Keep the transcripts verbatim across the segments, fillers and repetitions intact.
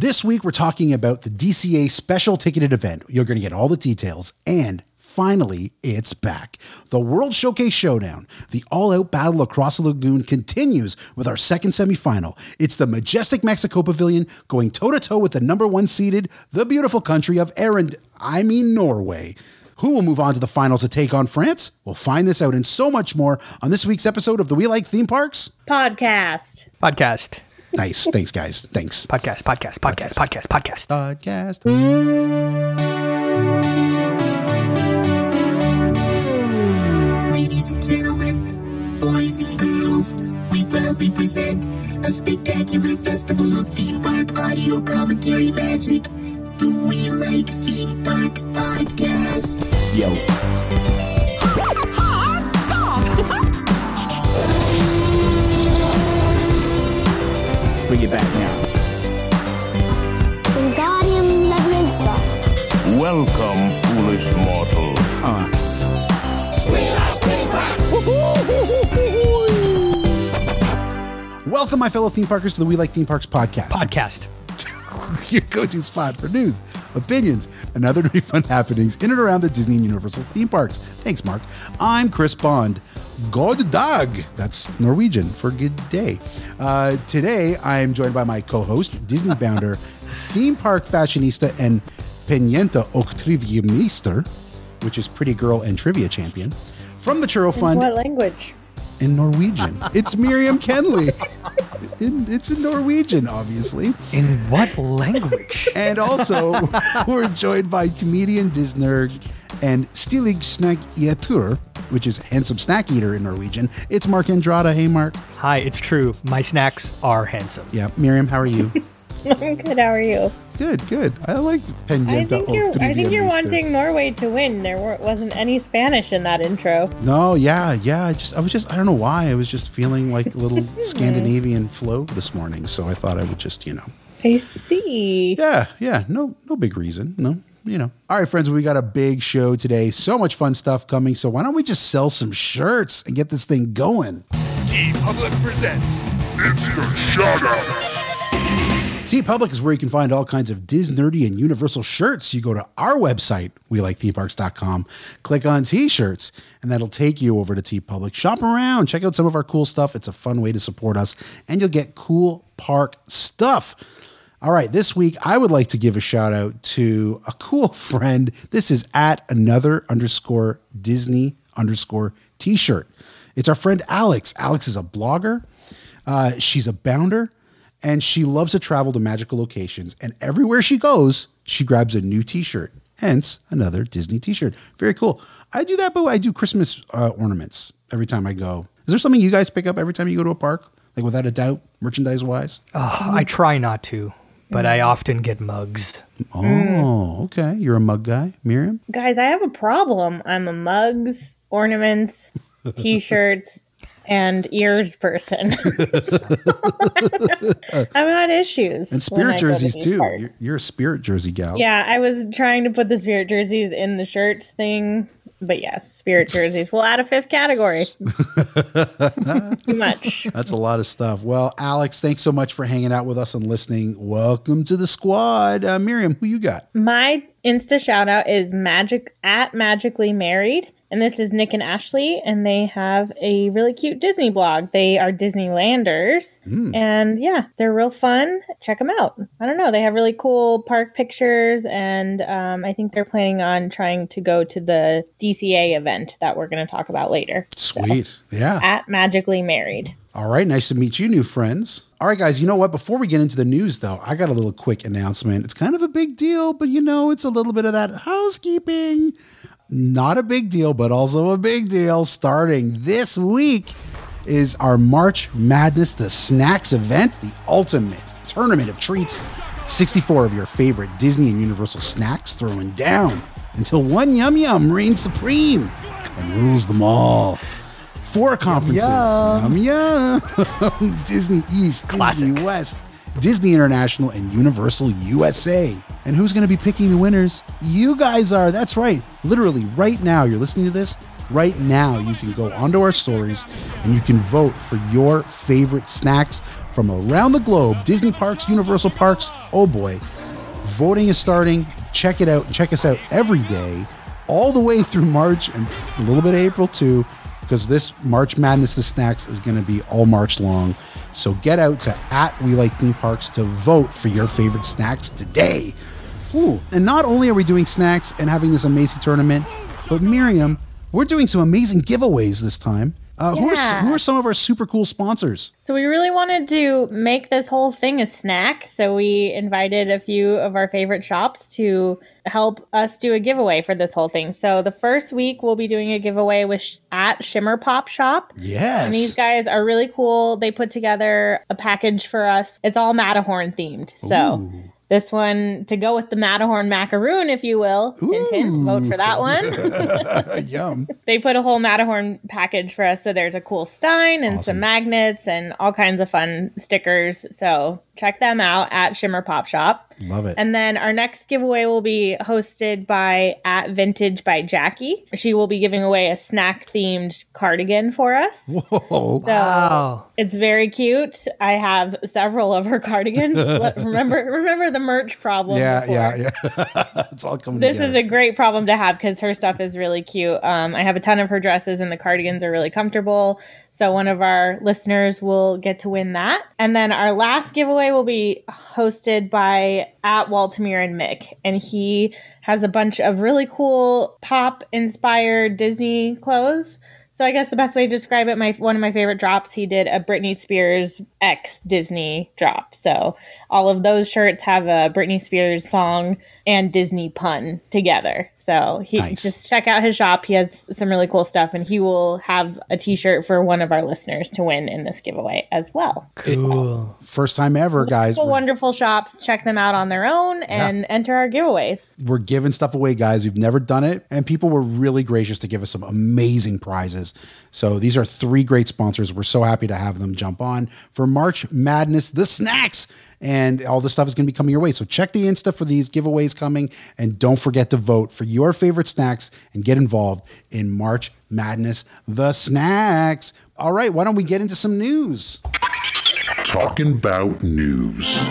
This week, we're talking about the D C A special ticketed event. You're going to get all the details, and finally, it's back. The World Showcase Showdown, the all-out battle across the lagoon, continues with our second semifinal. It's the majestic Mexico Pavilion going toe-to-toe with the number one seeded, the beautiful country of Erend, I mean Norway. Who will move on to the finals to take on France? We'll find this out and so much more on this week's episode of the We Like Theme Parks Podcast. Podcast. Nice. Thanks, guys. Thanks. Podcast, podcast, podcast, podcast, podcast. Podcast. Ladies and gentlemen, boys and girls, we proudly present a spectacular festival of theme park audio commentary magic, the We Like Theme Parks Podcast. Yo. Bring it back now. Wingardium Leviosa. Welcome, foolish mortals. Uh. Welcome, my fellow theme parkers, to the We Like Theme Parks podcast. Podcast. Your go-to spot for news, opinions, and other really fun happenings in and around the Disney and Universal theme parks. Thanks, Mark. I'm Chris Bond. God dag. That's Norwegian for good day. Uh, today, I'm joined by my co-host, Disney Bounder, theme park fashionista, and Penienta och Trivia Meister, which is pretty girl and trivia champion, from the Churro Fund. What language? In Norwegian. It's Miriam Kenley. In, it's in Norwegian, obviously. In what language? And also, we're joined by comedian Disney and Stilig Snack Eatur, which is handsome snack eater in Norwegian. It's Mark Andrada. Hey, Mark. Hi, it's true. My snacks are handsome. Yeah. Miriam, how are you? I'm good. How are you? Good, good. I liked Penienta. I think you're. och I think you're Trivia Meister. wanting Norway to win. There were, wasn't any Spanish in that intro. No, yeah, yeah. I just, I was just, I don't know why. I was just feeling like a little Scandinavian flow this morning. So I thought I would just, you know. I see. Yeah, yeah. No, no big reason. No, you know. All right, friends, we got a big show today. So much fun stuff coming. So why don't we just sell some shirts and get this thing going? T-Public presents It's Your Shoutouts. T-Public is where you can find all kinds of Disney, nerdy, and Universal shirts. You go to our website, we like theme parks dot com, click on T-shirts, and that'll take you over to T-Public. Shop around, check out some of our cool stuff. It's a fun way to support us, and you'll get cool park stuff. All right, this week, I would like to give a shout out to a cool friend. This is at another underscore Disney underscore T-shirt. It's our friend Alex. Alex is a blogger. Uh, she's a bounder. And she loves to travel to magical locations. And everywhere she goes, she grabs a new T-shirt. Hence, another Disney T-shirt. Very cool. I do that, but I do Christmas uh, ornaments every time I go. Is there something you guys pick up every time you go to a park? Like, without a doubt, merchandise-wise? Oh, I try not to, but I often get mugs. Oh, okay. You're a mug guy, Miriam? Guys, I have a problem. I'm a mugs, ornaments, T-shirts, and ears person. I've had issues. And spirit when I go to jerseys, these too. parks. You're, you're a spirit jersey gal. Yeah, I was trying to put the spirit jerseys in the shirts thing. But yes, spirit jerseys. We'll add a fifth category. Too much. That's a lot of stuff. Well, Alex, thanks so much for hanging out with us and listening. Welcome to the squad. Uh, Miriam, who you got? My Insta shout out is magic at magically married. And this is Nick and Ashley, and they have a really cute Disney blog. They are Disneylanders, mm. and yeah, they're real fun. Check them out. I don't know. They have really cool park pictures, and um, I think they're planning on trying to go to the D C A event that we're going to talk about later. Sweet. So, yeah. At magically married. All right. Nice to meet you, new friends. All right, guys. You know what? Before we get into the news, though, I got a little quick announcement. It's kind of a big deal, but you know, it's a little bit of that housekeeping. Not a big deal, but also a big deal. Starting this week is our March Madness, the snacks event, the ultimate tournament of treats. sixty-four of your favorite Disney and Universal snacks throwing down until one Yum Yum reigns supreme and rules them all. Four conferences. Yum Yum. Yum. Disney East, Classic. Disney West, Disney International, and Universal U S A. And who's going to be picking the winners? You guys are. That's right. Literally right now, you're listening to this. Right now, you can go onto our stories and you can vote for your favorite snacks from around the globe, Disney parks, Universal parks. Oh boy. Voting is starting. Check it out. Check us out every day, all the way through March and a little bit of April too, because this March Madness the Snacks is going to be all March long. So get out to at We Like Theme Parks to vote for your favorite snacks today. Ooh, and not only are we doing snacks and having this amazing tournament, but Miriam, we're doing some amazing giveaways this time. Uh, who, are, Yeah. who are some of our super cool sponsors? So we really wanted to make this whole thing a snack. So we invited a few of our favorite shops to help us do a giveaway for this whole thing. So the first week we'll be doing a giveaway with sh- at Shimmer Pop Shop. Yes. And these guys are really cool. They put together a package for us. It's all Matterhorn themed. So Ooh. this one to go with the Matterhorn macaroon, if you will. Hint, hint, vote for that one. Yum. They put a whole Matterhorn package for us. So there's a cool stein and Awesome. some magnets and all kinds of fun stickers. So check them out at Shimmer Pop Shop. Love it. And then our next giveaway will be hosted by at Vintage by Jackie. She will be giving away a snack themed cardigan for us. Whoa. So Wow. it's very cute. I have several of her cardigans. Let- remember, remember the merch problem. Yeah, before. yeah, yeah. It's all coming This together. is a great problem to have because her stuff is really cute. Um, I have a ton of her dresses and the cardigans are really comfortable. So one of our listeners will get to win that. And then our last giveaway will be hosted by at Waltamir and Mick. And he has a bunch of really cool pop inspired Disney clothes. So I guess the best way to describe it, my one of my favorite drops, he did a Britney Spears X Disney drop. So all of those shirts have a Britney Spears song and Disney pun together. So he Nice. just check out his shop. He has some really cool stuff, and he will have a t-shirt for one of our listeners to win in this giveaway as well. Cool. First time ever, guys. Wonderful, We're, wonderful shops. Check them out on their own and enter our giveaways. we're giving stuff away, guys. We've never done it. And people were really gracious to give us some amazing prizes. So these are three great sponsors. We're so happy to have them jump on for March Madness, the snacks. And all this stuff is going to be coming your way. So check the Insta for these giveaways coming. And don't forget to vote for your favorite snacks and get involved in March Madness, the snacks. All right, why don't we get into some news? Talking about news.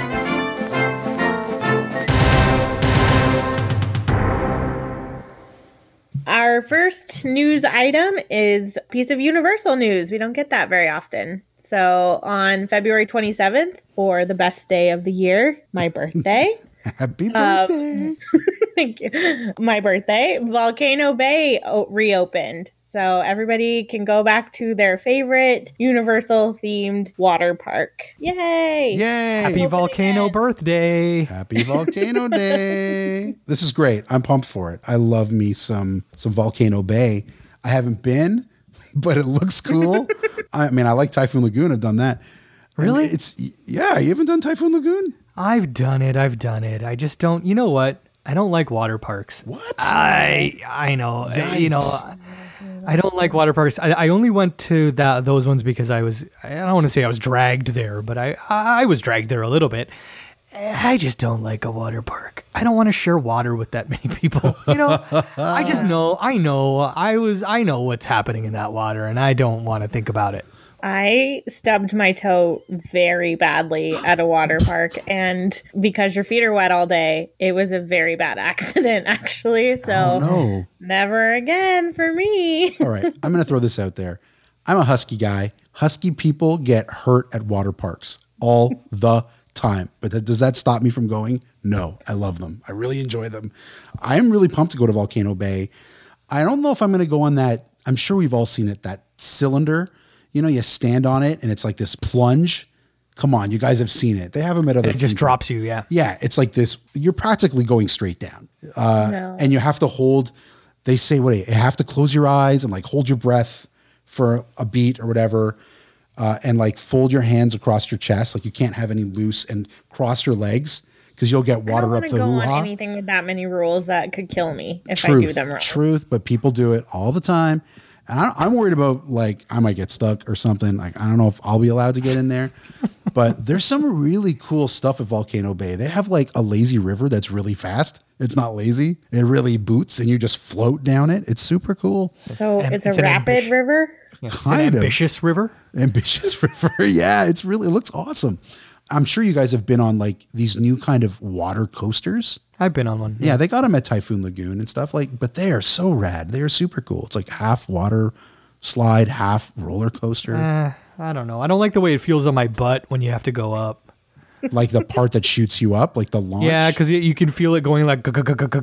Our first news item is a piece of Universal news. We don't get that very often. So on February twenty-seventh, or the best day of the year, my birthday. Happy birthday. Thank you. My birthday, Volcano Bay o- reopened. So everybody can go back to their favorite Universal themed water park. Yay! Yay. Happy volcano again. birthday. Happy Volcano Day. This is great. I'm pumped for it. I love me some some Volcano Bay. I haven't been, but it looks cool. I mean, I like Typhoon Lagoon. I've done that. I mean, Really? it's yeah, you haven't done Typhoon Lagoon? I've done it. I've done it. I just don't. You know what? I don't like water parks. What? I I know. I- You know. Yikes. I don't like water parks. I, I only went to that those ones because I was. I don't want to say I was dragged there, but I I was dragged there a little bit. I just don't like a water park. I don't want to share water with that many people. You know, I just know. I know. I was. I know what's happening in that water, and I don't want to think about it. I stubbed my toe very badly at a water park, and because your feet are wet all day, it was a very bad accident, actually. So No. never again for me. All right. I'm going to throw this out there. I'm a husky guy. Husky people get hurt at water parks all the time. But that, does that stop me from going? No. I love them. I really enjoy them. I am really pumped to go to Volcano Bay. I don't know if I'm going to go on that. I'm sure we've all seen it, that cylinder. You know, you stand on it and it's like this plunge. Come on, you guys have seen it. They have them at other It just theme drops you. Yeah. Yeah, it's like this. You're practically going straight down, uh, No. and you have to hold. They say, "What? You have to close your eyes and like hold your breath for a beat or whatever, uh, and like fold your hands across your chest. Like you can't have any loose and cross your legs because you'll get I don't water want up to the go hoo on ha." anything with that many rules that could kill me if I do Truth, them wrong. truth, but people do it all the time. And I, I'm worried about like I might get stuck or something. Like I don't know if I'll be allowed to get in there. But there's some really cool stuff at Volcano Bay. They have like a lazy river that's really fast. It's not lazy. It really boots and you just float down it. It's super cool. So Am- it's a it's an rapid ambish- river. Yeah, it's Kind an of. ambitious river. Ambitious river. Yeah, it's really, it looks awesome. I'm sure you guys have been on like these new kind of water coasters. I've been on one. Yeah, they got them at Typhoon Lagoon and stuff like, but they are so rad. They are super cool. It's like half water slide, half roller coaster. Uh, I don't know. I don't like the way it feels on my butt when you have to go up. Like the part that shoots you up, like the launch. Yeah, because you, you can feel it going like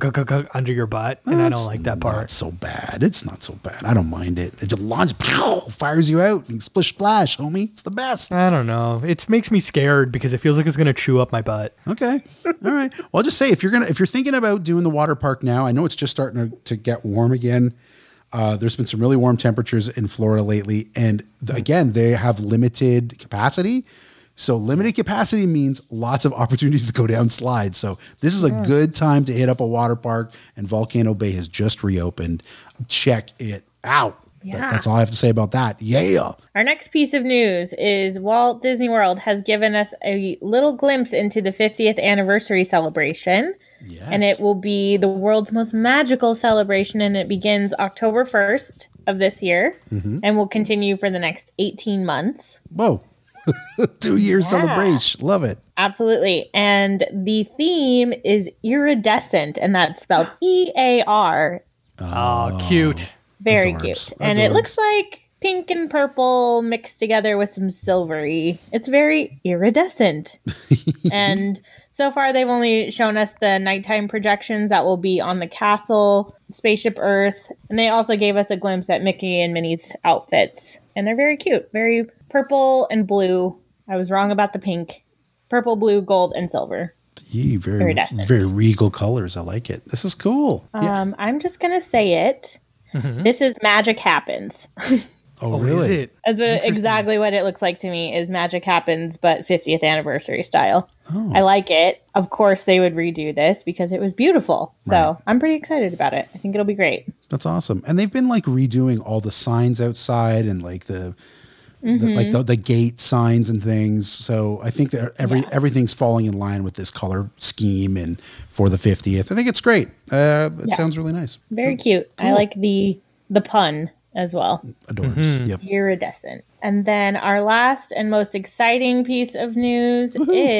under your butt, and I don't That's like that Not part. so bad. It's not so bad. I don't mind it. It just launch, pow, fires you out, and splish splash, homie. It's the best. I don't know. It makes me scared because it feels like it's gonna chew up my butt. Okay. All right. Well, I'll just say if you're gonna if you're thinking about doing the water park now, I know it's just starting to, to get warm again. Uh, there's been some really warm temperatures in Florida lately, and th- again, they have limited capacity. So limited capacity means lots of opportunities to go down slides. So this is a good time to hit up a water park, and Volcano Bay has just reopened. Check it out. That- Yeah. that's all I have to say about that. Yeah. Our next piece of news is Walt Disney World has given us a little glimpse into the fiftieth anniversary celebration. Yes. And it will be the world's most magical celebration, and it begins October first of this year and will continue for the next eighteen months. Whoa. Two year Yeah. celebration. Love it. Absolutely. And the theme is iridescent, and that's spelled E A R. Oh, cute. Very Adorbs. cute. And it Adorbs. looks like pink and purple mixed together with some silvery. It's very iridescent. And so far, they've only shown us the nighttime projections that will be on the castle, Spaceship Earth, and they also gave us a glimpse at Mickey and Minnie's outfits. And they're very cute. Very purple and blue. I was wrong about the pink. Purple, blue, gold, and silver. Yee, very, Iridescent. very regal colors. I like it. This is cool. Yeah. Um, I'm just going to say it. This is Magic Happens. Oh, Oh, really? is it? That's what, exactly what it looks like to me is Magic Happens, but fiftieth anniversary style. Oh. I like it. Of course, they would redo this because it was beautiful. So Right. I'm pretty excited about it. I think it'll be great. That's awesome. And they've been like redoing all the signs outside and like the, the like the, the gate signs and things. So I think that every Yeah. everything's falling in line with this color scheme and for the fiftieth. I think it's great. Uh, it Yeah. sounds really nice. Very cute. I like the the pun as well. Adorbs. Yep. Iridescent. And then our last and most exciting piece of news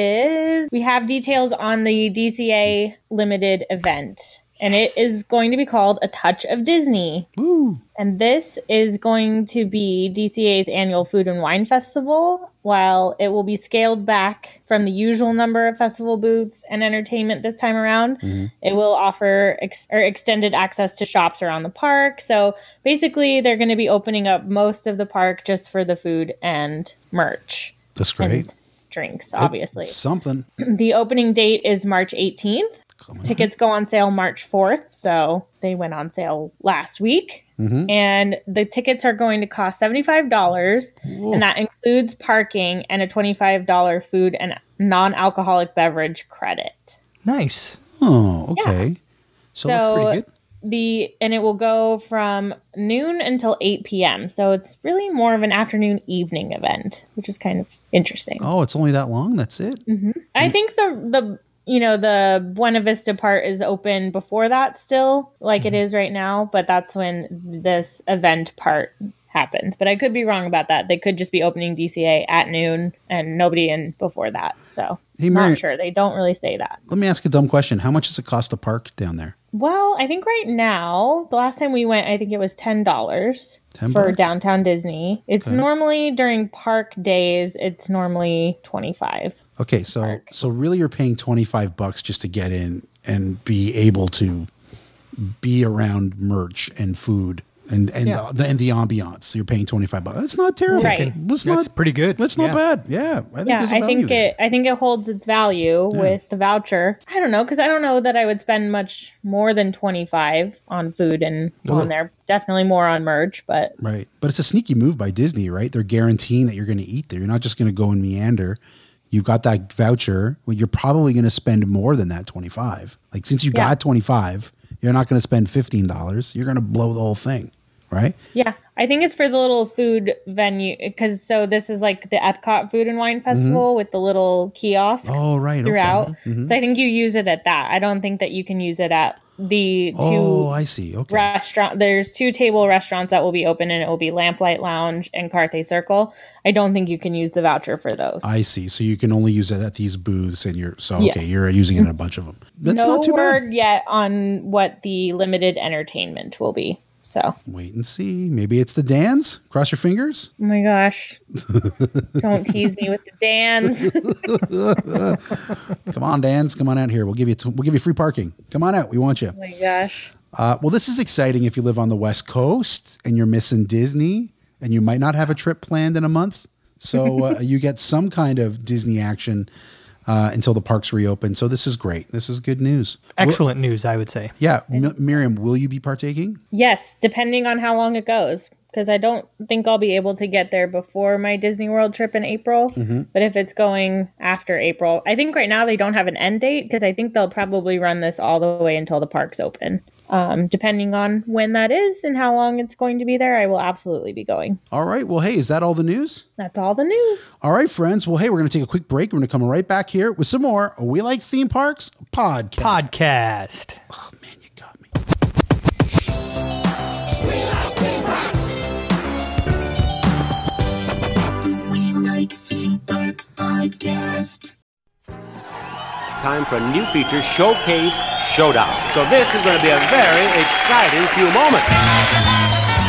is we have details on the D C A limited event. And it is going to be called A Touch of Disney. Woo. And this is going to be D C A's annual Food and Wine Festival. While it will be scaled back from the usual number of festival booths and entertainment this time around, it will offer ex- or extended access to shops around the park. So basically, they're going to be opening up most of the park just for the food and merch. That's great. And drinks, obviously. It's something. The opening date is March eighteenth. Tickets go on sale March fourth, so they went on sale last week. And the tickets are going to cost seventy-five dollars, and that includes parking and a twenty-five dollars food and non-alcoholic beverage credit. Nice. Oh, okay. So, So Pretty good. the and it will go from noon until eight p.m. So it's really more of an afternoon evening event, which is kind of interesting. oh, it's only that long. That's it. I think the the you know the Buena Vista part is open before that still, like it is right now, but that's when this event part happens. But I could be wrong about that. They could just be opening D C A at noon and nobody in before that. So Hey, Mary- not sure. They don't really say that. Let me ask a dumb question. How much does it cost to park down there? Well, I think right now, the last time we went, I think it was ten dollars ten for bucks? downtown Disney. It's normally during park days. It's normally twenty five. Okay, so so really you're paying twenty-five bucks just to get in and be able to be around merch and food and and Yeah. the, and the ambiance. So you're paying twenty-five bucks. That's not terrible. Right. That's, That's not, pretty good. That's not Yeah. bad. Yeah. I think Yeah, there's a I value think there. it. I think it holds its value with the voucher. I don't know because I don't know that I would spend much more than twenty five on food and Well, on there. Definitely more on merch, but Right. But it's a sneaky move by Disney, right? They're guaranteeing that you're going to eat there. You're not just going to go and meander. You got that voucher. Well, you're probably going to spend more than that twenty-five. Like since you Yeah. got twenty-five, you're not going to spend fifteen dollars. You're going to blow the whole thing. right? Yeah, I think it's for the little food venue because so this is like the Epcot Food and Wine Festival with the little kiosks. Oh, right, okay. Throughout. Mhm. So I think you use it at that. I don't think that you can use it at the two Oh, I see. Okay. restaurant. There's two table restaurants that will be open, and it will be Lamplight Lounge and Carthay Circle. I don't think you can use the voucher for those. I see. So you can only use it at these booths, and you're so okay. Yes. You're using it in a bunch of them. That's no not too word bad. yet on what the limited entertainment will be. So, Wait and see. Maybe it's the Dans. Cross your fingers. oh my gosh, don't tease me with the Dans. Come on, Dans. Come on out here. We'll give you t- we'll give you free parking. Come on out. We want you. Oh my gosh. Uh, well, this is exciting if you live on the West Coast and you're missing Disney, and you might not have a trip planned in a month. So uh, you get some kind of Disney action uh, until the parks reopen. So this is great. This is good news. Excellent news, I would say. Yeah, M- Miriam, will you be partaking? Yes, depending on how long it goes. Because I don't think I'll be able to get there before my Disney World trip in April. Mm-hmm. But if it's going after April, I think right now they don't have an end date because I think they'll probably run this all the way until the parks open. Um, depending on when that is and how long it's going to be there, I will absolutely be going. All right. Well, hey, is that all the news? That's all the news. All right, friends. Well, hey, we're going to take a quick break. We're going to come right back here with some more We Like Theme Parks podcast. Podcast. Oh, man, you got me. We Like Theme Parks podcast. Time for a new feature, Showcase Showdown. So this is going to be a very exciting few moments.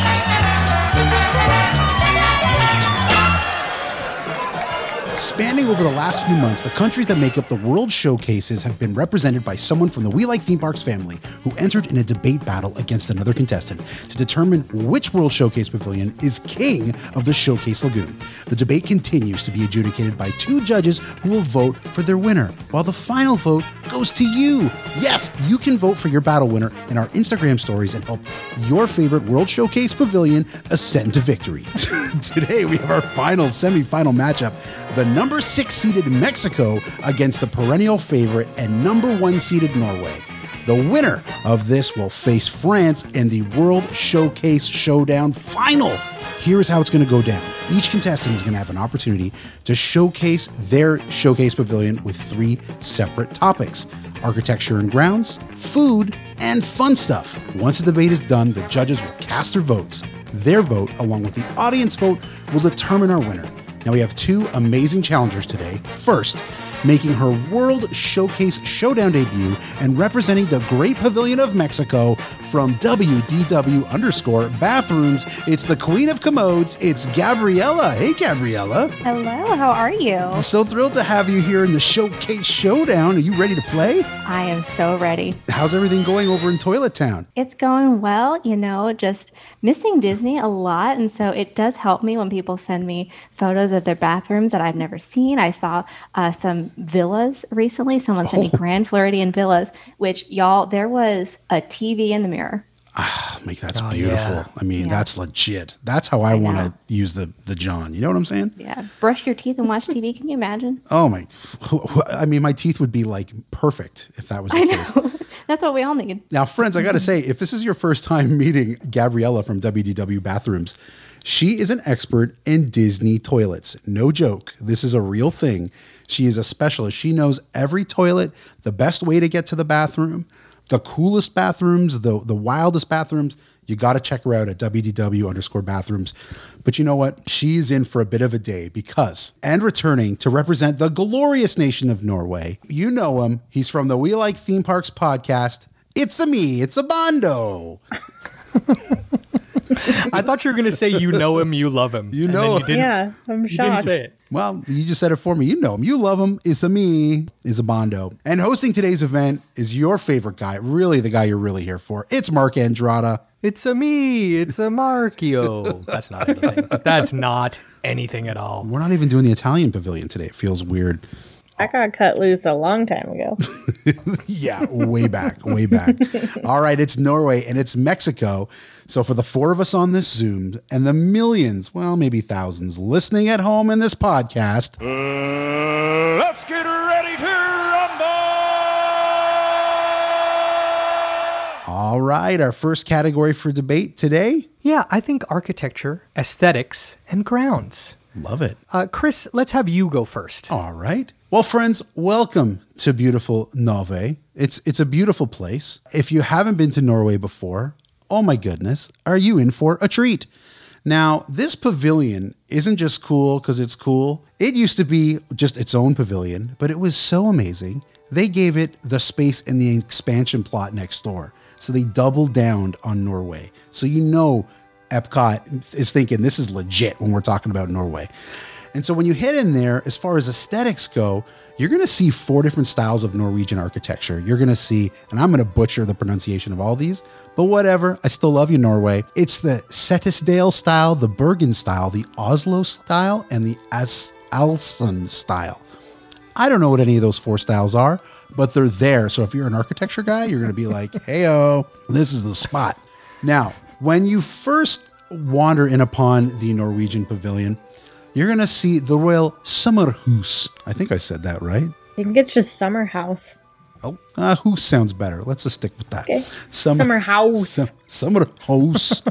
Spanning over the last few months, the countries that make up the World Showcases have been represented by someone from the We Like Theme Parks family who entered in a debate battle against another contestant to determine which World Showcase Pavilion is king of the Showcase Lagoon. The debate continues to be adjudicated by two judges who will vote for their winner, while the final vote goes to you. Yes, you can vote for your battle winner in our Instagram stories and help your favorite World Showcase Pavilion ascend to victory. Today, we have our final semifinal matchup. The number six seeded Mexico against the perennial favorite and number one seeded Norway. The winner of this will face France in the World Showcase Showdown final. Here's how it's going to go down. Each contestant is going to have an opportunity to showcase their showcase pavilion with three separate topics: architecture and grounds, food, and fun stuff. Once the debate is done, the judges will cast their votes. Their vote, along with the audience vote, will determine our winner. Now we have two amazing challengers today. First, making her World Showcase Showdown debut and representing the Great Pavilion of Mexico from W D W underscore bathrooms. It's the Queen of Commodes. It's Gabriella. Hey, Gabriella. Hello, how are you? So thrilled to have you here in the Showcase Showdown. Are you ready to play? I am so ready. How's everything going over in Toilet Town? It's going well, you know, just missing Disney a lot. And so it does help me when people send me photos of their bathrooms that I've never seen. I saw uh, some villas recently. Someone sent me Grand Floridian villas, which, y'all, there was a T V in the mirror. Ah, Mike, that's Oh, beautiful. yeah. I mean, Yeah. that's legit. That's how I, I want know. to use the, the John. You know what I'm saying? Yeah. Brush your teeth and watch T V. Can you imagine? Oh, my. I mean, my teeth would be like perfect if that was the I case. know. That's what we all need. Now, friends, I got to say, if this is your first time meeting Gabriella from W D W Bathrooms, she is an expert in Disney toilets. No joke. This is a real thing. She is a specialist. She knows every toilet, the best way to get to the bathroom, the coolest bathrooms, the, the wildest bathrooms. You got to check her out at W D W underscore bathrooms. But you know what? She's in for a bit of a day because, and returning to represent the glorious nation of Norway, you know him. He's from the We Like Theme Parks podcast. It's a me. It's a Bondo. I thought you were going to say you know him, you love him. You and know then him. you didn't, Yeah, I'm you shocked. didn't say it. Well, you just said it for me. You know him. You love him. It's a me. Is a Bondo. And hosting today's event is your favorite guy, really the guy you're really here for. It's Mark Andrada. It's a me. It's a Markio. That's not anything. That's not anything at all. We're not even doing the Italian pavilion today. It feels weird. I got cut loose a long time ago. Yeah, way back, way back. All right, it's Norway and it's Mexico. So for the four of us on this Zoom and the millions, well, maybe thousands, listening at home in this podcast, Uh, let's get ready to rumble! all All right, our first category for debate today. Yeah, I think architecture, aesthetics, and grounds. Love it. Uh, Chris, let's have you go first. All right. Well, friends, welcome to beautiful Norway. It's it's a beautiful place. If you haven't been to Norway before, oh my goodness, are you in for a treat? Now, this pavilion isn't just cool because it's cool. It used to be just its own pavilion, but it was so amazing. They gave it the space in the expansion plot next door. So they doubled down on Norway. So you know Epcot is thinking this is legit when we're talking about Norway. And so when you head in there, as far as aesthetics go, you're going to see four different styles of Norwegian architecture. You're going to see, and I'm going to butcher the pronunciation of all these, but whatever, I still love you, Norway. It's the Setesdale style, the Bergen style, the Oslo style, and the As- Alston style. I don't know what any of those four styles are, but they're there. So if you're an architecture guy, you're going to be like, hey-o, this is the spot. Now, when you first wander in upon the Norwegian pavilion, you're going to see the Royal Sommerhus. I think I said that right. I think it's just summer house. Oh, uh, Hus sounds better. Let's just stick with that. Okay. Summer, Summer house. Sum, summer house.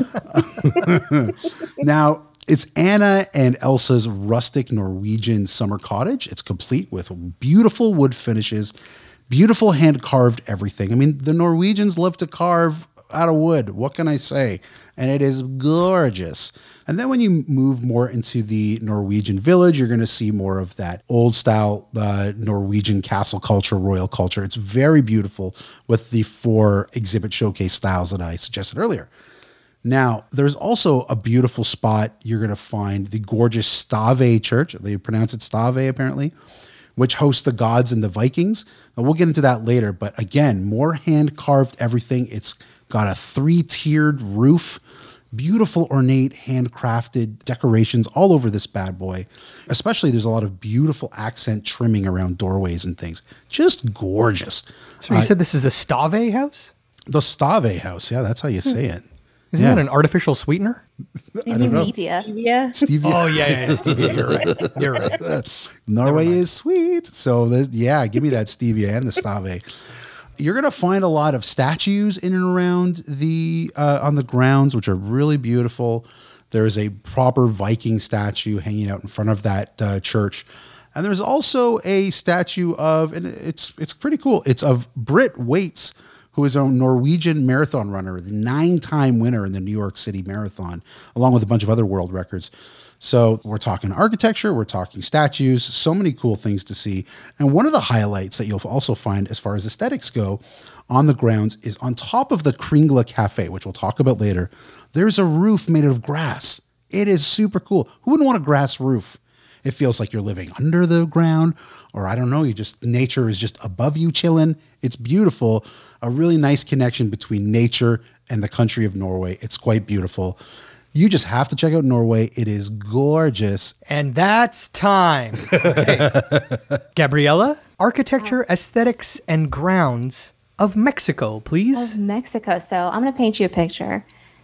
Now, it's Anna and Elsa's rustic Norwegian summer cottage. It's complete with beautiful wood finishes, beautiful hand-carved everything. I mean, the Norwegians love to carve out of wood. What can I say? And it is gorgeous. And then when you move more into the Norwegian village, you're going to see more of that old style uh, Norwegian castle culture, royal culture. It's very beautiful with the four exhibit showcase styles that I suggested earlier. Now, there's also a beautiful spot. You're going to find the gorgeous Stave Church. They pronounce it Stave, apparently, which hosts the gods and the Vikings. Now, we'll get into that later. But again, more hand-carved everything. It's got a three-tiered roof, beautiful, ornate, handcrafted decorations all over this bad boy. Especially, there's a lot of beautiful accent trimming around doorways and things. Just gorgeous. So you Uh, said this is the Stave house? the Stave house. Yeah, that's how you say it. Isn't yeah. that an artificial sweetener? I don't know. Media. Yeah. Stevia. Oh, yeah, yeah, yeah, stevia. You're right. You're right. Norway is sweet. So, this, yeah, give me that stevia and the Stave. You're going to find a lot of statues in and around the uh, on the grounds, which are really beautiful. There is a proper Viking statue hanging out in front of that uh, church. And there's also a statue of, and it's it's pretty cool, it's of Britt Waits, who is a Norwegian marathon runner, the nine-time winner in the New York City Marathon, along with a bunch of other world records. So we're talking architecture, we're talking statues, so many cool things to see. And one of the highlights that you'll also find as far as aesthetics go on the grounds is on top of the Kringla Cafe, which we'll talk about later, there's a roof made of grass. It is super cool. Who wouldn't want a grass roof? It feels like you're living under the ground, or I don't know, you just, nature is just above you chilling. It's beautiful. A really nice connection between nature and the country of Norway. It's quite beautiful. You just have to check out Norway. It is gorgeous. And that's time. Okay. Gabriella, architecture, aesthetics, and grounds of Mexico, please. Of Mexico. So I'm going to paint you a picture.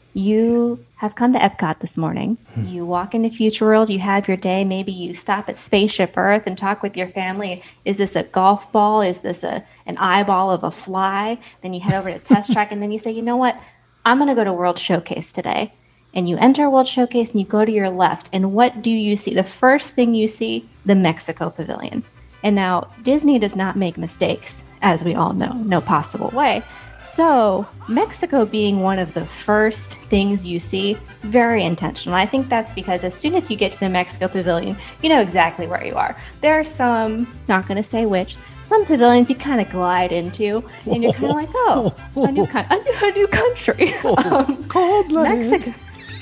You have come to Epcot this morning. Hmm. You walk into Future World. You have your day. Maybe you stop at Spaceship Earth and talk with your family. Is this a golf ball? Is this a an eyeball of a fly? Then you head over to Test Track, and then you say, you know what? I'm going to go to World Showcase today. And you enter World Showcase, and you go to your left. And what do you see? The first thing you see, the Mexico Pavilion. And now, Disney does not make mistakes, as we all know. No possible way. So Mexico being one of the first things you see, very intentional. I think that's because as soon as you get to the Mexico Pavilion, you know exactly where you are. There are some, not going to say which, some pavilions you kind of glide into, and you're kind of like, oh, a new, con- a new, a new country. um, Mexico.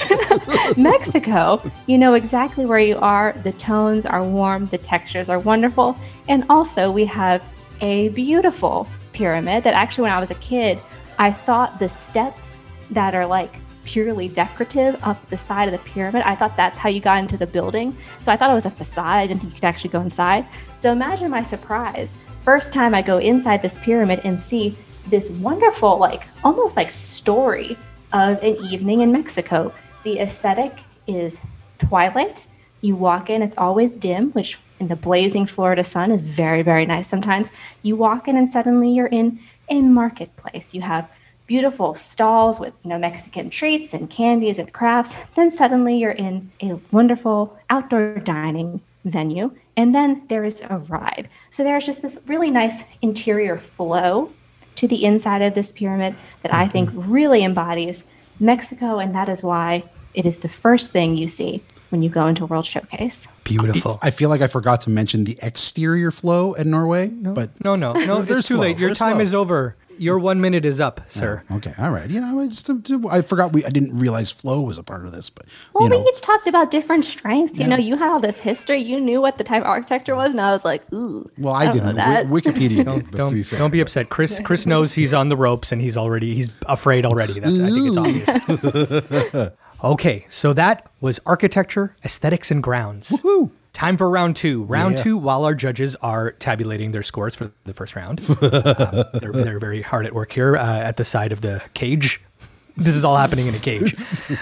Mexico, you know exactly where you are. The tones are warm, the textures are wonderful, and also we have a beautiful pyramid that actually when I was a kid, I thought the steps that are like purely decorative up the side of the pyramid, I thought that's how you got into the building. So I thought it was a facade. I didn't think you could actually go inside. So imagine my surprise. First time I go inside this pyramid and see this wonderful, like almost like story of an evening in Mexico. The aesthetic is twilight. You walk in, it's always dim, which in the blazing Florida sun is very, very nice sometimes. You walk in and suddenly you're in a marketplace. You have beautiful stalls with, you know, Mexican treats and candies and crafts. Then suddenly you're in a wonderful outdoor dining venue, and then there is a ride. So there's just this really nice interior flow to the inside of this pyramid that I think really embodies Mexico, and that is why it is the first thing you see when you go into World Showcase. Beautiful. I feel like I forgot to mention the exterior flow at Norway, no, but no, no, no, there's it's too flow. late. Your There's time flow. is over. Your one minute is up, sir. Oh, okay, all right. You know, I just I forgot we I didn't realize flow was a part of this, but Well, you know. we each talked about different strengths. You Yeah. know, you had all this history. You knew what the type of architecture was, and I was like, ooh. Well, I, don't didn't. know that. Wi- Wikipedia Don't did. but to don't, be fair. don't be upset. Chris Chris knows he's on the ropes and he's already he's afraid already. That's, I think it's obvious. Okay, so that was architecture, aesthetics, and grounds. Woohoo! Time for round two. Round Yeah. two, while our judges are tabulating their scores for the first round, uh, they're, they're very hard at work here uh, at the side of the cage. This is all happening in a cage.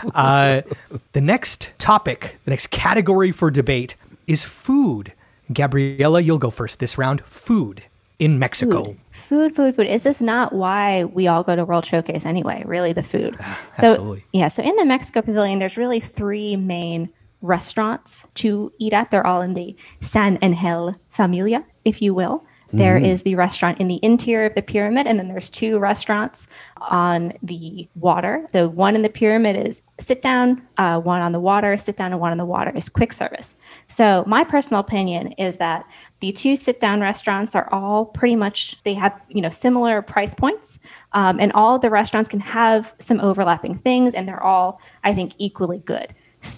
Uh, the next topic, the next category for debate is food. Gabriella, you'll go first this round. Food in Mexico. Food. Food, food, food. Is this not why we all go to World Showcase anyway? Really, the food. So, Absolutely. yeah. So in the Mexico Pavilion, there's really three main restaurants to eat at. They're all in the San Angel familia, if you will. There is the restaurant in the interior of the pyramid, and then there's two restaurants on the water. The one in the pyramid is sit down, uh, one on the water, sit down, and one on the water is quick service. So my personal opinion is that the two sit down restaurants are all pretty much, they have, you know, similar price points, um, and all of the restaurants can have some overlapping things, and they're all, I think, equally good.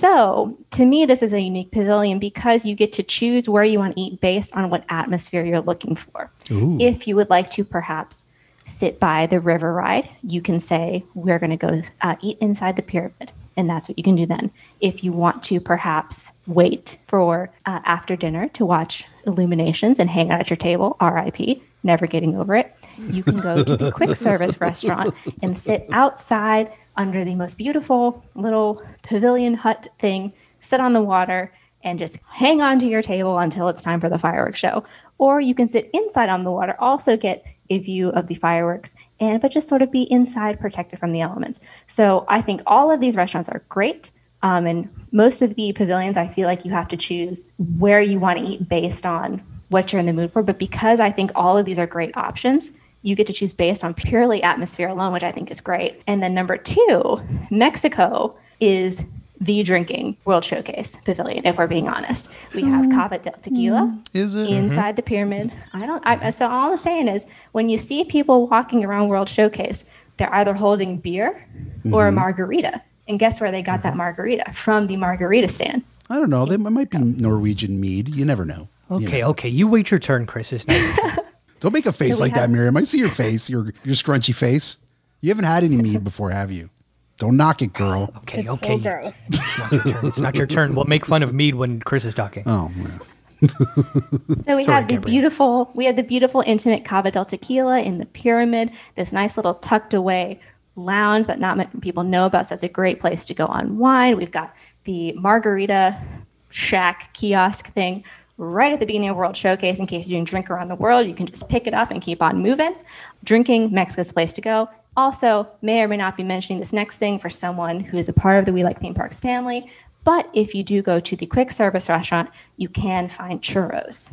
So to me, this is a unique pavilion because you get to choose where you want to eat based on what atmosphere you're looking for. Ooh. If you would like to perhaps sit by the river ride, you can say, we're going to go uh, eat inside the pyramid. And that's what you can do then. If you want to perhaps wait for uh, after dinner to watch illuminations and hang out at your table, R I P, never getting over it, you can go to the quick service restaurant and sit outside under the most beautiful little pavilion hut thing, sit on the water, and just hang on to your table until it's time for the fireworks show. Or you can sit inside on the water, also get a view of the fireworks, and but just sort of be inside, protected from the elements. So I think all of these restaurants are great. Um, and most of the pavilions, I feel like you have to choose where you want to eat based on what you're in the mood for. But because I think all of these are great options, you get to choose based on purely atmosphere alone, which I think is great. And then number two, Mexico is the drinking World Showcase Pavilion, if we're being honest. We have Cava del Tequila Is it? inside the pyramid. I don't. I, so all I'm saying is, when you see people walking around World Showcase, they're either holding beer or a margarita. And guess where they got that margarita? From the margarita stand. I don't know. They might be Norwegian mead. You never know. You Okay, know. okay. You wait your turn, Chris. It's not your turn. Don't make a face So we like that, have- Miriam. I see your face, your your scrunchy face. You haven't had any mead before, have you? Don't knock it, girl. Okay, It's okay. so gross. It's not your turn. It's not your turn. We'll make fun of mead when Chris is talking. Oh, well. So we Sorry, have the Gabrielle. beautiful, we have the beautiful intimate Cava del Tequila in the pyramid. This nice little tucked away lounge that not many people know about. So that's a great place to go unwind. We've got the margarita shack kiosk thing right at the beginning of World Showcase. In case you're doing Drink Around the World, you can just pick it up and keep on moving. Drinking, Mexico's place to go. Also, may or may not be mentioning this next thing for someone who is a part of the We Like Theme Parks family. But if you do go to the quick service restaurant, you can find churros.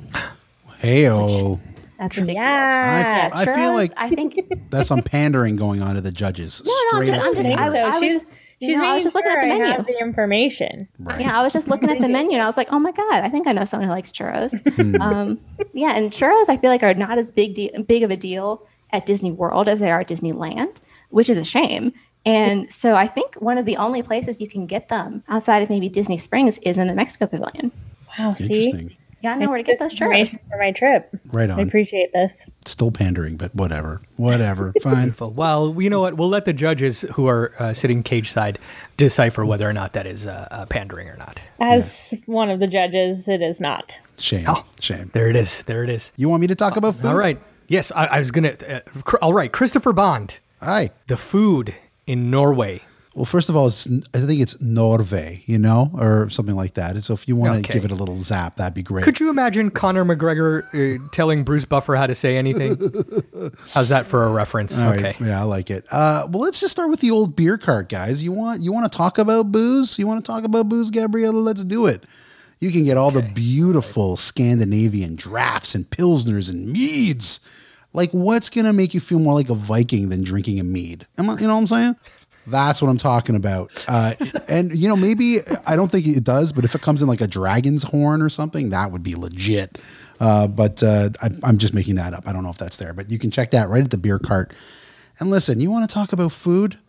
Hey-oh. That's a big deal. Yeah. Yeah, I feel churros, like- I think That's some pandering going on to the judges. No, no, I'm Straight just- up I'm just- I pandering. would- so she's was- you she's know, I was making just looking sure at the I menu. have the information. Right. Yeah, I was just looking at the menu and I was like, oh my God, I think I know someone who likes churros. Hmm. um, yeah, and churros I feel like are not as big de- big of a deal at Disney World as they are at Disneyland, which is a shame. And so I think one of the only places you can get them outside of maybe Disney Springs is in the Mexico Pavilion. Wow, see? Interesting. You gotta know where to get This those churros. information for my trip. Right I on. appreciate this. Still pandering, but whatever. Whatever. Fine. Beautiful. Well, you know what? We'll let the judges who are uh, sitting cage side decipher whether or not that is uh, uh, pandering or not. As one of the judges, it is not. Shame. Oh. Shame. There it is. There it is. You want me to talk about food? All right. Yes, I, I was gonna. Uh, cr- all right, Christopher Bond. Hi. The food in Norway. Well, first of all, it's, I think it's Norway, you know, or something like that. So if you want to Okay. give it a little zap, that'd be great. Could you imagine Conor McGregor uh, telling Bruce Buffer how to say anything? How's that for a reference? All right. Okay. Yeah, I like it. Uh, well, let's just start with the old beer cart, guys. You want you want to talk about booze? You want to talk about booze, Gabriella? Let's do it. You can get all the beautiful Scandinavian drafts and pilsners and meads. Like, what's gonna make you feel more like a Viking than drinking a mead? Am I, you know what I'm saying? That's what I'm talking about. Uh, and, you know, maybe, I don't think it does, but if it comes in like a dragon's horn or something, that would be legit. Uh, but uh, I, I'm just making that up. I don't know if that's there, but you can check that right at the beer cart. And listen, you want to talk about food?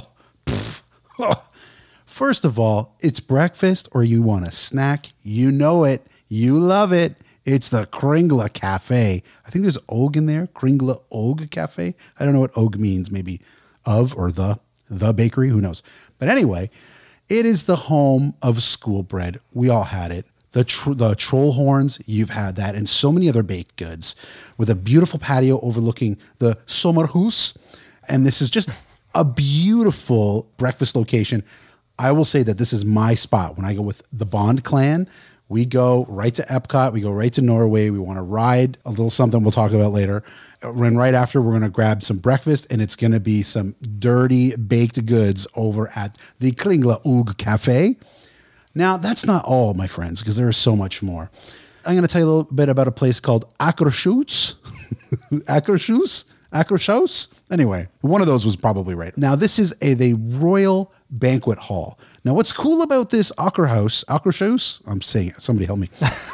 First of all, it's breakfast or you want a snack. You know it. You love it. It's the Kringla Cafe. I think there's Og in there. Kringla Og Cafe. I don't know what Og means. Maybe of or the. The bakery, who knows? But anyway, it is the home of school bread. We all had it. The tr- the troll horns, you've had that, and so many other baked goods with a beautiful patio overlooking the Sommerhus. And this is just a beautiful breakfast location. I will say that this is my spot when I go with the Bond clan. We go right to Epcot. We go right to Norway. We want to ride a little something we'll talk about later. And right after, we're going to grab some breakfast, and it's going to be some dirty baked goods over at the Kringla Og Cafe. Now, that's not all, my friends, because there is so much more. I'm going to tell you a little bit about a place called Akershus. Akershus? Akershus? Anyway, one of those was probably right. Now, this is a the Royal Banquet Hall. Now, what's cool about this Akershus, Akershus? I'm saying it. Somebody help me.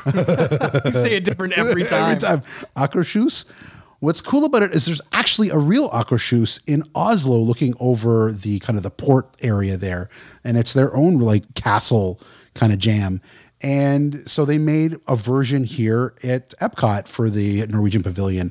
You say it different every time. Every time. Akershus. What's cool about it is there's actually a real Akershus in Oslo looking over the kind of the port area there. And it's their own like castle kind of jam. And so they made a version here at Epcot for the Norwegian Pavilion.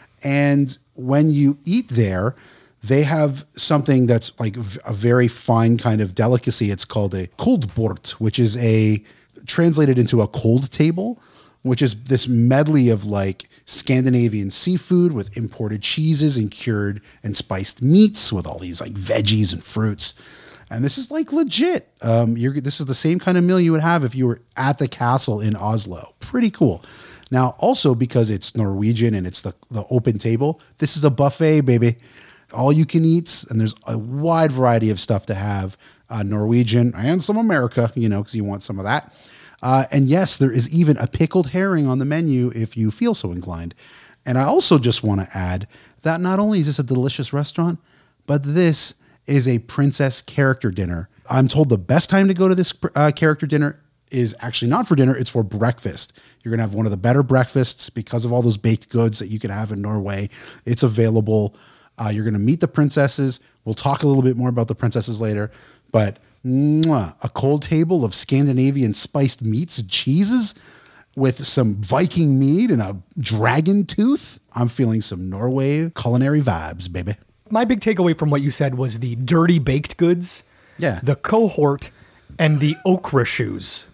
And when you eat there, they have something that's like a very fine kind of delicacy. It's called a koldbort, which is a translated into a cold table, which is this medley of like Scandinavian seafood with imported cheeses and cured and spiced meats with all these like veggies and fruits. And this is like legit. Um, you're, this is the same kind of meal you would have if you were at the castle in Oslo. Pretty cool. Now, also because it's Norwegian and it's the, the open table, this is a buffet, baby. All you can eat, and there's a wide variety of stuff to have. Uh, Norwegian and some America, you know, because you want some of that. Uh, and yes, there is even a pickled herring on the menu if you feel so inclined. And I also just want to add that not only is this a delicious restaurant, but this is a princess character dinner. I'm told the best time to go to this uh, character dinner is actually not for dinner, it's for breakfast. You're going to have one of the better breakfasts because of all those baked goods that you can have in Norway. It's available. Uh, you're going to meet the princesses. We'll talk a little bit more about the princesses later, but mwah, a cold table of Scandinavian spiced meats and cheeses with some Viking mead and a dragon tooth. I'm feeling some Norway culinary vibes, baby. My big takeaway from what you said was the dirty baked goods, Yeah. the cohort, and the okra shoes.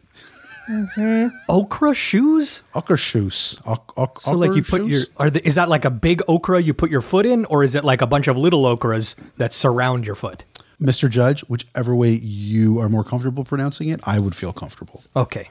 Mm-hmm. Okra shoes? Akershus. Ok- ok- So like you put your, Akershus? are the, is that like a big okra you put your foot in, or is it like a bunch of little okras that surround your foot? Mister Judge, whichever way you are more comfortable pronouncing it, I would feel comfortable. Okay.